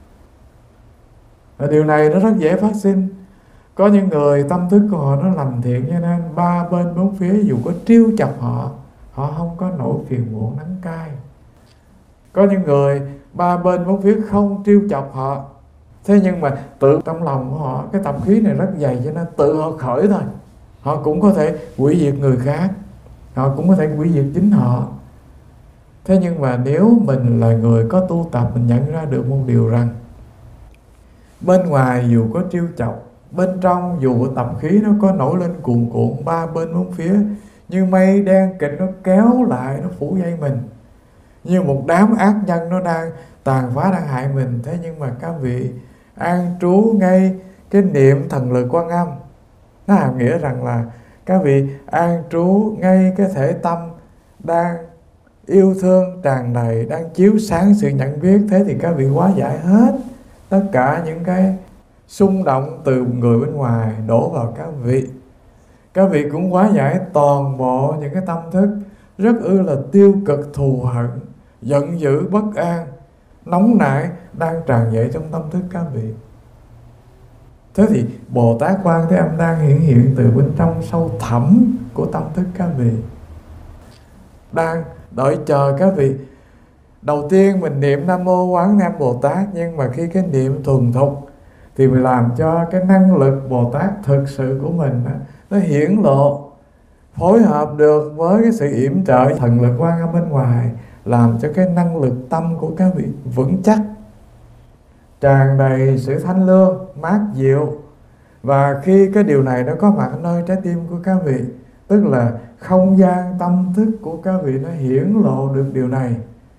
Và điều này nó rất dễ phát sinh. Có những người tâm thức của họ nó lành thiện, cho nên ba bên bốn phía dù có trêu chọc họ, họ không có nỗi phiền muộn đắng cay. Có những người ba bên bốn phía không trêu chọc họ, thế nhưng mà tự trong lòng của họ cái tập khí này rất dày, cho nên tự họ khởi thôi, họ cũng có thể hủy diệt người khác, họ cũng có thể hủy diệt chính họ. Thế nhưng mà nếu mình là người có tu tập, mình nhận ra được một điều rằng bên ngoài dù có trêu chọc, bên trong dù tập khí nó có nổi lên cuồn cuộn ba bên bốn phía, như mây đen kịch nó kéo lại, nó phủ dây mình, như một đám ác nhân nó đang tàn phá, đang hại mình. Thế nhưng mà các vị an trú ngay cái niệm thần lực Quan Âm, nó hàm nghĩa rằng là các vị an trú ngay cái thể tâm đang yêu thương tràn đầy, đang chiếu sáng sự nhận biết. Thế thì các vị hóa giải hết tất cả những cái xung động từ người bên ngoài đổ vào các vị. Các vị cũng hóa giải toàn bộ những cái tâm thức rất ư là tiêu cực, thù hận, giận dữ, bất an, nóng nảy đang tràn dậy trong tâm thức các vị. Thế thì Bồ Tát Quan Thế Âm đang hiện hiện từ bên trong sâu thẳm của tâm thức các vị, đang đợi chờ các vị. Đầu tiên mình niệm Nam Mô Quán Nam Bồ Tát, nhưng mà khi cái niệm thuần thục thì mình làm cho cái năng lực Bồ Tát thực sự của mình đó, nó hiển lộ, phối hợp được với cái sự yểm trợ thần lực Quan Âm bên ngoài, làm cho cái năng lực tâm của các vị vững chắc, tràn đầy sự thanh lương, mát dịu. Và khi cái điều này nó có mặt nơi trái tim của các vị, tức là không gian tâm thức của các vị nó hiển lộ được điều này,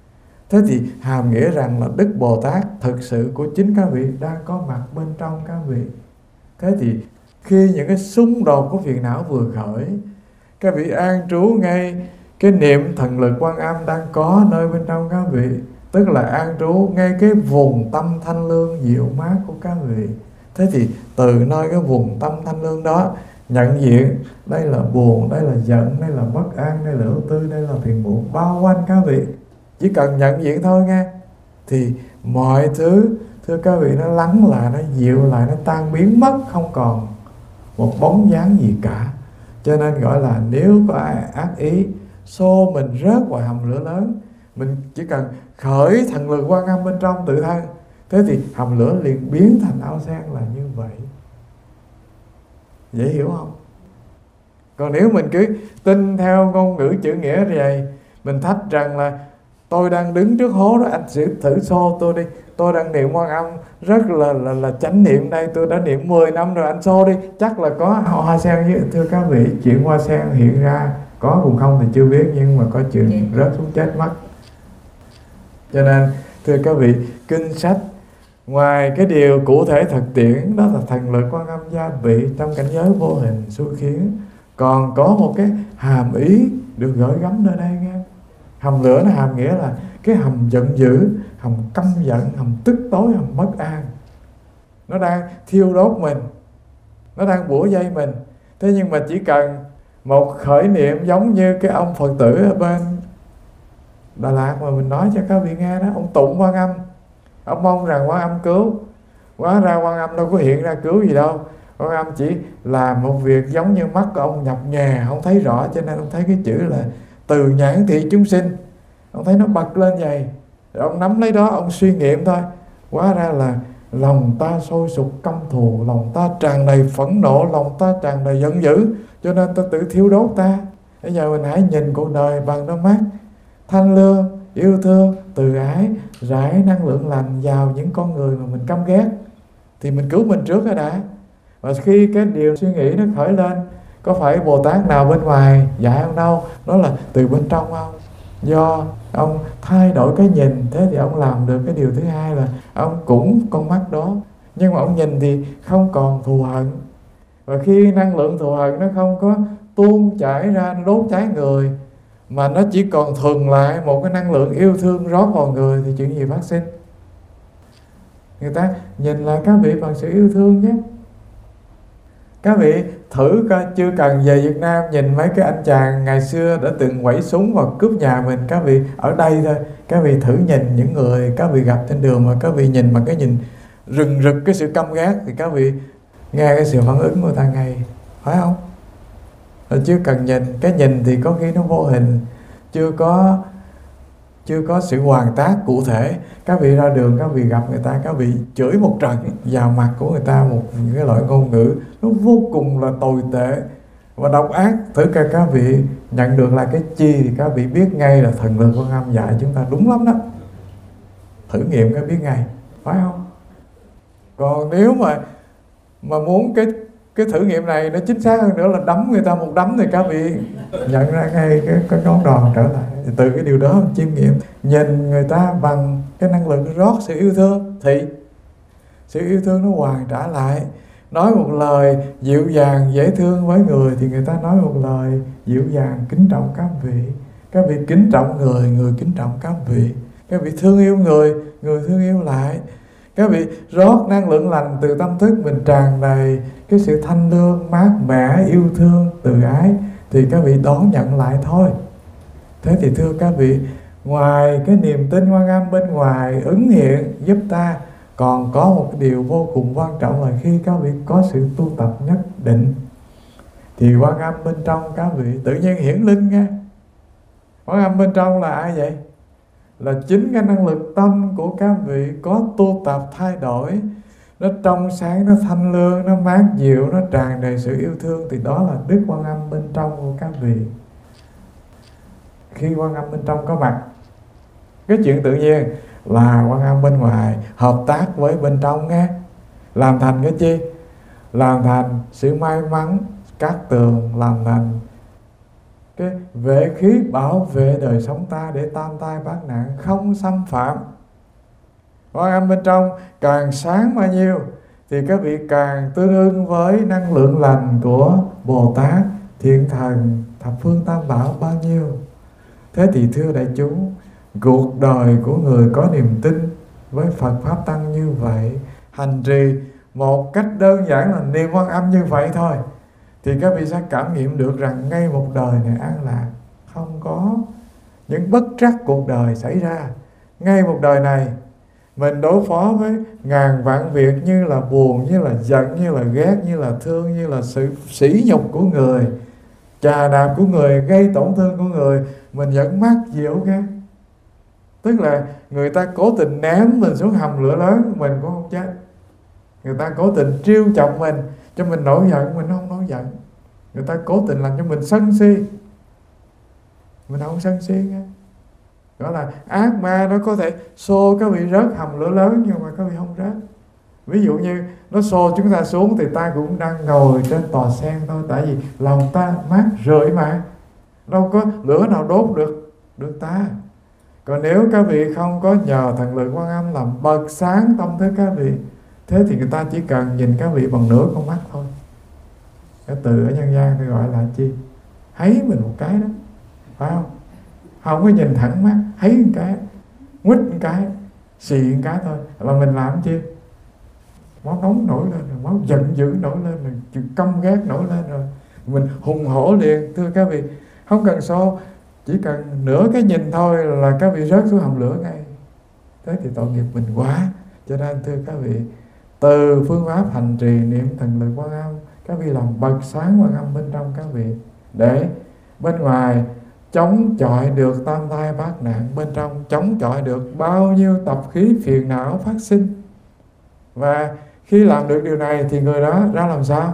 Thế thì hàm nghĩa rằng là Đức Bồ Tát thực sự của chính các vị đang có mặt bên trong các vị. Thế thì khi những cái xung đột của phiền não vừa khởi, các vị an trú ngay cái niệm thần lực Quan Âm đang có nơi bên trong các vị, tức là an trú ngay cái vùng tâm thanh lương dịu mát của các vị. Thế thì từ nơi cái vùng tâm thanh lương đó nhận diện đây là buồn, đây là giận, đây là bất an, đây là ưu tư, đây là phiền muộn bao quanh các vị. Chỉ cần nhận diện thôi nghe, thì mọi thứ thưa các vị nó lắng lại, nó dịu lại, nó tan biến mất, không còn một bóng dáng gì cả. Cho nên gọi là nếu có ai ác ý xô mình rớt vào hầm lửa lớn, mình chỉ cần khởi thần lực Quan Âm bên trong tự thân, thế thì hầm lửa liền biến thành ao sen là như vậy. Dễ hiểu không? Còn nếu mình cứ tin theo ngôn ngữ chữ nghĩa vậy, mình thách rằng là tôi đang đứng trước hố đó, anh sẽ thử xô tôi đi, tôi đang niệm Quan Âm rất là là, là chánh niệm đây, tôi đã niệm mười năm rồi, anh xô đi, chắc là có hoa sen với. Thưa các vị, chuyện hoa sen hiện ra có cùng không thì chưa biết, nhưng mà có chuyện rớt xuống chết mất. Cho nên thưa các vị, kinh sách ngoài cái điều cụ thể thực tiễn đó là thần lực Quan Âm gia bị trong cảnh giới vô hình xui khiến, còn có một cái hàm ý được gửi gắm nơi đây nghe. Hầm lửa nó hàm nghĩa là cái hầm giận dữ, hầm căm giận, hầm tức tối, hầm bất an. Nó đang thiêu đốt mình, nó đang bủa dây mình. Thế nhưng mà chỉ cần một khởi niệm giống như cái ông Phật tử ở bên Đà Lạt mà mình nói cho các vị nghe đó, ông tụng Quan Âm, ông mong rằng Quan Âm cứu, hóa ra Quan Âm đâu có hiện ra cứu gì đâu. Quan Âm chỉ làm một việc giống như mắt của ông nhập nhè, không thấy rõ, cho nên ông thấy cái chữ là từ nhãn thị chúng sinh, ông thấy nó bật lên vậy, rồi ông nắm lấy đó, ông suy nghiệm thôi. Hóa ra là lòng ta sôi sục căm thù, lòng ta tràn đầy phẫn nộ, lòng ta tràn đầy giận dữ, cho nên ta tự thiêu đốt ta. Bây giờ mình hãy nhìn cuộc đời bằng đôi mắt thanh lương, yêu thương, từ ái, rải năng lượng lành vào những con người mà mình căm ghét, thì mình cứu mình trước rồi đã. Và khi cái điều suy nghĩ nó khởi lên, có phải Bồ Tát nào bên ngoài dạy ông đâu, nó là từ bên trong ông. Do ông thay đổi cái nhìn, thế thì ông làm được cái điều thứ hai là ông cũng con mắt đó, nhưng mà ông nhìn thì không còn thù hận. Và khi năng lượng thù hận nó không có tuôn chảy ra, nó đốt cháy người, mà nó chỉ còn thuần lại một cái năng lượng yêu thương rót vào người, thì chuyện gì phát sinh? Người ta nhìn lại các vị bằng sự yêu thương nhé. Các vị thử coi, chưa cần về Việt Nam, nhìn mấy cái anh chàng ngày xưa đã từng quẩy súng vào cướp nhà mình, các vị ở đây thôi, các vị thử nhìn những người các vị gặp trên đường mà các vị nhìn bằng cái nhìn rừng rực cái sự căm ghét, thì các vị nghe cái sự phản ứng của ta ngay, phải không? Rồi chưa cần nhìn, cái nhìn thì có khi nó vô hình, chưa có chưa có sự hoàn tác cụ thể. Các vị ra đường, các vị gặp người ta, các vị chửi một trận vào mặt của người ta một những cái loại ngôn ngữ nó vô cùng là tồi tệ và độc ác. Thử coi các vị nhận được là cái chi, thì các vị biết ngay là thần lực Quan Âm dạy chúng ta đúng lắm đó. Thử nghiệm cái biết ngay, phải không? Còn nếu mà mà muốn cái cái thử nghiệm này nó chính xác hơn nữa là đấm người ta một đấm, thì các vị nhận ra ngay cái, cái ngón đòn trở lại. Thì từ cái điều đó mình chiêm nghiệm, nhìn người ta bằng cái năng lượng rót sự yêu thương, thì sự yêu thương nó hoàn trả lại. Nói một lời dịu dàng dễ thương với người, thì người ta nói một lời dịu dàng kính trọng các vị. Các vị kính trọng người, người kính trọng các vị. Các vị thương yêu người, người thương yêu lại. Các vị rót năng lượng lành từ tâm thức mình, tràn đầy cái sự thanh lương, mát mẻ, yêu thương, từ ái, thì các vị đón nhận lại thôi. Thế thì thưa các vị, ngoài cái niềm tin Quan Âm bên ngoài ứng hiện giúp ta, còn có một cái điều vô cùng quan trọng là khi các vị có sự tu tập nhất định, thì Quan Âm bên trong các vị tự nhiên hiển linh nghe. Quan Âm bên trong là ai vậy? Là chính cái năng lực tâm của các vị có tu tập thay đổi, nó trong sáng, nó thanh lương, nó mát dịu, nó tràn đầy sự yêu thương, thì đó là Đức Quan Âm bên trong của các vị. Khi Quan Âm bên trong có mặt, cái chuyện tự nhiên là Quan Âm bên ngoài hợp tác với bên trong nghe. Làm thành cái chi? Làm thành sự may mắn, cát tường, làm thành cái vệ khí bảo vệ đời sống ta để tam tai bát nạn không xâm phạm. Quan âm bên trong càng sáng bao nhiêu thì các vị càng tương ưng với năng lượng lành của Bồ Tát, Thiện Thần, Thập Phương Tam Bảo bao nhiêu. Thế thì thưa đại chúng, cuộc đời của người có niềm tin với Phật Pháp Tăng như vậy, hành trì một cách đơn giản là niệm Quan Âm như vậy thôi, thì các vị sẽ cảm nghiệm được rằng ngay một đời này an lạc, không có những bất trắc cuộc đời xảy ra. Ngay một đời này mình đối phó với ngàn vạn việc như là buồn, như là giận, như là ghét, như là thương, như là sự sỉ nhục của người, chà đạp của người, gây tổn thương của người, mình vẫn mắc gì ok. Tức là người ta cố tình ném mình xuống hầm lửa lớn, mình cũng không chết. Người ta cố tình trêu chọc mình cho mình nổi giận, mình không nổi giận. Người ta cố tình làm cho mình sân si, mình không sân si nghe. Đó là ác ma nó có thể xô các vị rớt hầm lửa lớn, nhưng mà các vị không rớt. Ví dụ như nó xô chúng ta xuống thì ta cũng đang ngồi trên tòa sen thôi, tại vì lòng ta mát rượi mà, đâu có lửa nào đốt được được ta. Còn nếu các vị không có nhờ thần lực Quan Âm làm bật sáng tâm thức các vị, thế thì người ta chỉ cần nhìn các vị bằng nửa con mắt thôi. Cái từ ở nhân gian thì gọi là chi? Thấy mình một cái đó, phải không? Không có nhìn thẳng mắt, thấy một cái, nguýt một cái, xì một cái thôi là mình làm chi? Máu nóng nổi lên rồi, máu giận dữ nổi lên rồi, chữ căm ghét nổi lên rồi, mình hùng hổ liền. Thưa các vị, không cần xô, chỉ cần nửa cái nhìn thôi là các vị rớt xuống hầm lửa ngay. Thế thì tội nghiệp mình quá. Cho nên thưa các vị, từ phương pháp hành trì niệm thần lực Quan Âm, các vị làm bật sáng Quan Âm bên trong các vị, để bên ngoài chống chọi được tam tai bát nạn, bên trong chống chọi được bao nhiêu tập khí phiền não phát sinh. Và khi làm được điều này thì người đó ra làm sao?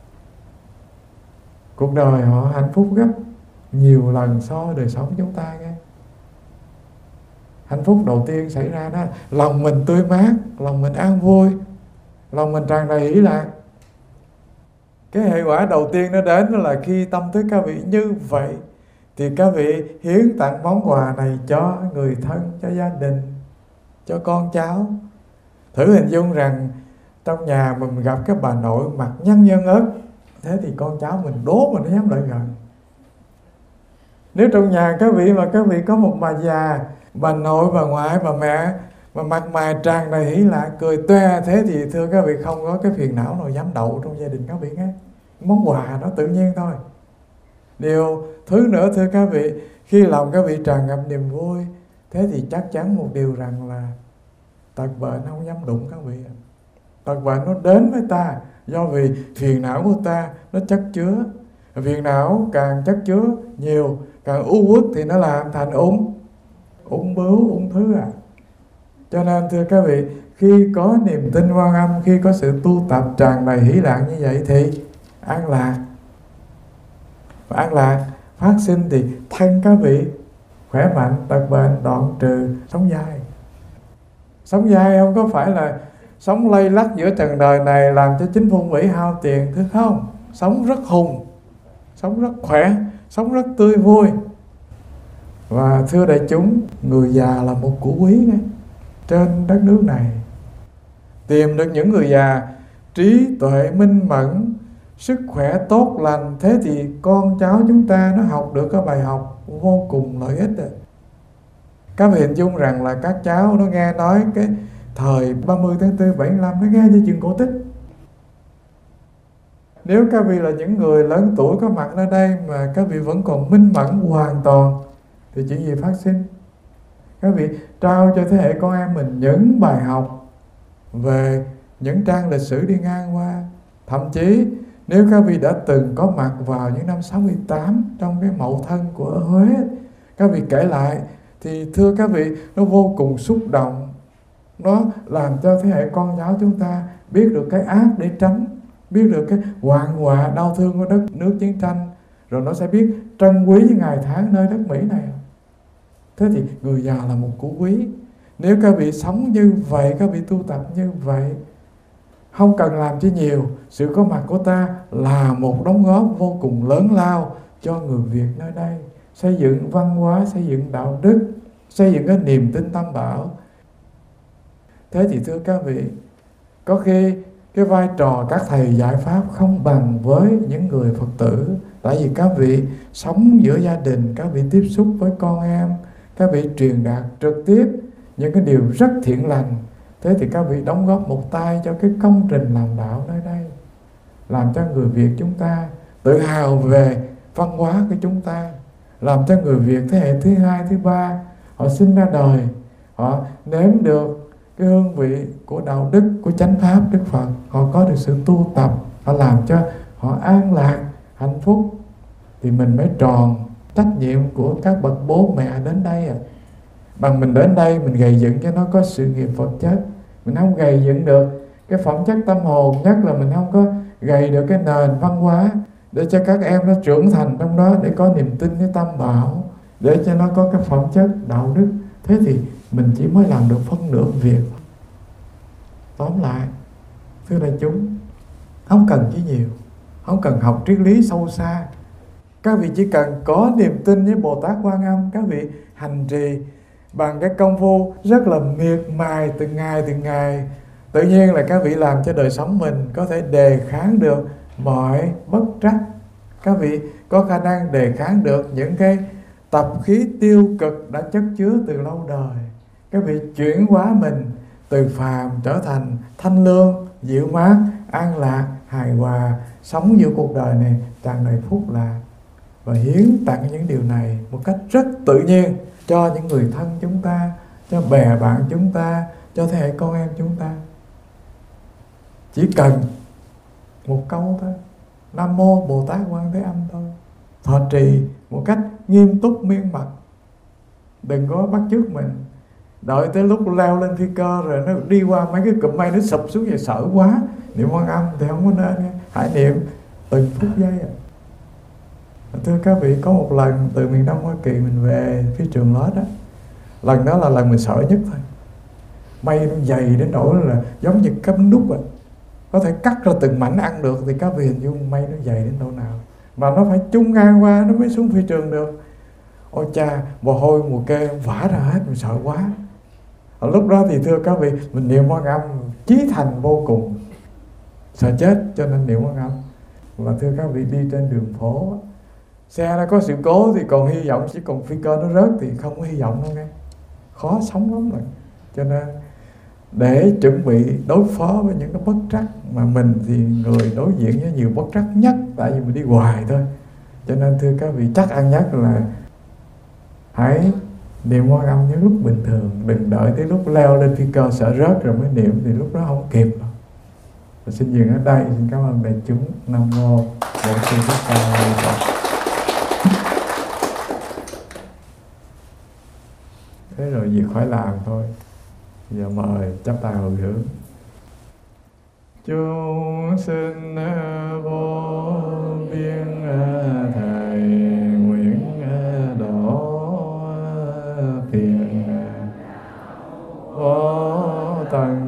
Cuộc đời họ hạnh phúc gấp nhiều lần so với đời sống chúng ta nghe. Hạnh phúc đầu tiên xảy ra đó, lòng mình tươi mát, lòng mình an vui, lòng mình tràn đầy hỷ lạc. Cái hệ quả đầu tiên nó đến đó là khi tâm thức các vị như vậy thì các vị hiến tặng món quà này cho người thân, cho gia đình, cho con cháu. Thử hình dung rằng trong nhà mình gặp cái bà nội mặt nhăn nhơn ớt, thế thì con cháu mình đố mình nó dám lại gần. Nếu trong nhà các vị mà các vị có một bà già, bà nội, bà ngoại, bà mẹ mà mặt mày tràn đầy hỷ lạc, cười toe, thế thì thưa các vị không có cái phiền não nào dám đậu trong gia đình các vị nghe. Món quà đó tự nhiên thôi. Điều thứ nữa thưa các vị, khi lòng các vị tràn ngập niềm vui, thế thì chắc chắn một điều rằng là tật bệnh không dám đụng các vị. Tật bệnh nó đến với ta do vì phiền não của ta nó chất chứa. Phiền não càng chất chứa nhiều, càng u uất thì nó làm thành ung ung bướu, ung thư à. Cho nên thưa các vị, khi có niềm tin Quan Âm, khi có sự tu tập tràn đầy hỷ lạc như vậy thì an lạc. Và an lạc phát sinh thì thân các vị khỏe mạnh, tật bệnh đoạn trừ, sống dai. Sống dai không có phải là sống lây lắc giữa trần đời này làm cho chính phong vĩ hao tiền, thưa không? Sống rất hùng, sống rất khỏe, sống rất tươi vui. Và thưa đại chúng, người già là một của quý nghe. Trên đất nước này tìm được những người già trí tuệ minh mẫn, sức khỏe tốt lành, thế thì con cháu chúng ta nó học được cái bài học vô cùng lợi ích rồi. Các vị hình dung rằng là các cháu nó nghe nói cái thời ba mươi tháng tư bảy mươi lăm, nó nghe như chuyện cổ tích. Nếu các vị là những người lớn tuổi có mặt ở đây mà các vị vẫn còn minh mẫn hoàn toàn thì chuyện gì phát sinh? Các vị trao cho thế hệ con em mình những bài học về những trang lịch sử đi ngang qua. Thậm chí nếu các vị đã từng có mặt vào những năm sáu mươi tám trong cái mậu thân của Huế, các vị kể lại thì thưa các vị, nó vô cùng xúc động. Nó làm cho thế hệ con cháu chúng ta biết được cái ác để tránh, biết được cái hoạn họa đau thương của đất nước chiến tranh, rồi nó sẽ biết trân quý những ngày tháng nơi đất Mỹ này. Thế thì người già là một của quý. Nếu các vị sống như vậy, các vị tu tập như vậy, không cần làm chi nhiều, sự có mặt của ta là một đóng góp vô cùng lớn lao cho người Việt nơi đây, xây dựng văn hóa, xây dựng đạo đức, xây dựng cái niềm tin Tam Bảo. Thế thì thưa các vị, có khi cái vai trò các thầy giải pháp không bằng với những người Phật tử. Tại vì các vị sống giữa gia đình, các vị tiếp xúc với con em, các vị truyền đạt trực tiếp những cái điều rất thiện lành. Thế thì các vị đóng góp một tay cho cái công trình làm đạo nơi đây, làm cho người Việt chúng ta tự hào về văn hóa của chúng ta, làm cho người Việt thế hệ thứ hai, thứ ba họ sinh ra đời, họ nếm được cái hương vị của đạo đức, của chánh pháp Đức Phật, họ có được sự tu tập, họ làm cho họ an lạc, hạnh phúc, thì mình mới tròn trách nhiệm của các bậc bố mẹ đến đây. À, bằng mình đến đây mình gầy dựng cho nó có sự nghiệp vật chất, mình không gầy dựng được cái phẩm chất tâm hồn, nhất là mình không có gầy được cái nền văn hóa để cho các em nó trưởng thành trong đó, để có niềm tin với Tam Bảo, để cho nó có cái phẩm chất đạo đức. Thế thì mình chỉ mới làm được phân nửa việc. Tóm lại, thưa đại chúng, không cần chỉ nhiều, không cần học triết lý sâu xa. Các vị chỉ cần có niềm tin với Bồ Tát Quan Âm, các vị hành trì bằng cái công phu rất là miệt mài từng ngày từng ngày, tự nhiên là các vị làm cho đời sống mình có thể đề kháng được mọi bất trắc. Các vị có khả năng đề kháng được những cái tập khí tiêu cực đã chất chứa từ lâu đời. Các vị chuyển hóa mình từ phàm trở thành thanh lương, dịu mát, an lạc, hài hòa, sống giữa cuộc đời này tràn đầy phúc lạc, và hiến tặng những điều này một cách rất tự nhiên cho những người thân chúng ta, cho bè bạn chúng ta, cho thế hệ con em chúng ta. Chỉ cần một câu thôi, Nam Mô Bồ Tát Quan Thế Âm thôi, thọ trì một cách nghiêm túc miên mật. Đừng có bắt chước mình, đợi tới lúc leo lên phi cơ rồi nó đi qua mấy cái cụm mây nó sụp xuống vậy sợ quá. Niệm Quan Âm thì không có nên, hãy niệm từng phút giây. À, thưa các vị, có một lần từ miền Đông Hoa Kỳ mình về phía Trường Lết đó, lần đó là lần mình sợ nhất thôi. Mây nó dày đến nỗi là giống như cắm đúc à, có thể cắt ra từng mảnh ăn được. Thì các vị hình dung mây nó dày đến độ nào, mà nó phải chung ngang qua nó mới xuống phi trường được. Ôi cha, mồ hôi mồ kê vã ra hết, mình sợ quá. Ở lúc đó thì thưa các vị, mình niệm Quan Âm chí thành vô cùng, sợ chết cho nên niệm Quan Âm. Và thưa các vị, đi trên đường phố, xe nó có sự cố thì còn hy vọng, chỉ còn phi cơ nó rớt thì không có hy vọng đâu nghe, khó sống lắm rồi. Cho nên để chuẩn bị đối phó với những cái bất trắc, mà mình thì người đối diện với nhiều bất trắc nhất, tại vì mình đi hoài thôi. Cho nên thưa các vị, chắc ăn nhất là hãy niệm Quan Âm những lúc bình thường, đừng đợi tới lúc leo lên phi cơ sợ rớt rồi mới niệm, thì lúc đó không kịp đâu. Và xin dừng ở đây, xin cảm ơn đại chúng. Nam Mô Bổn Sư Thích Ca Mâu Ni Phật. Thế rồi việc phải làm thôi. Giờ mời chắp tay hồi hướng. Chúng sinh vô biên thầy nguyện độ tiền vô tận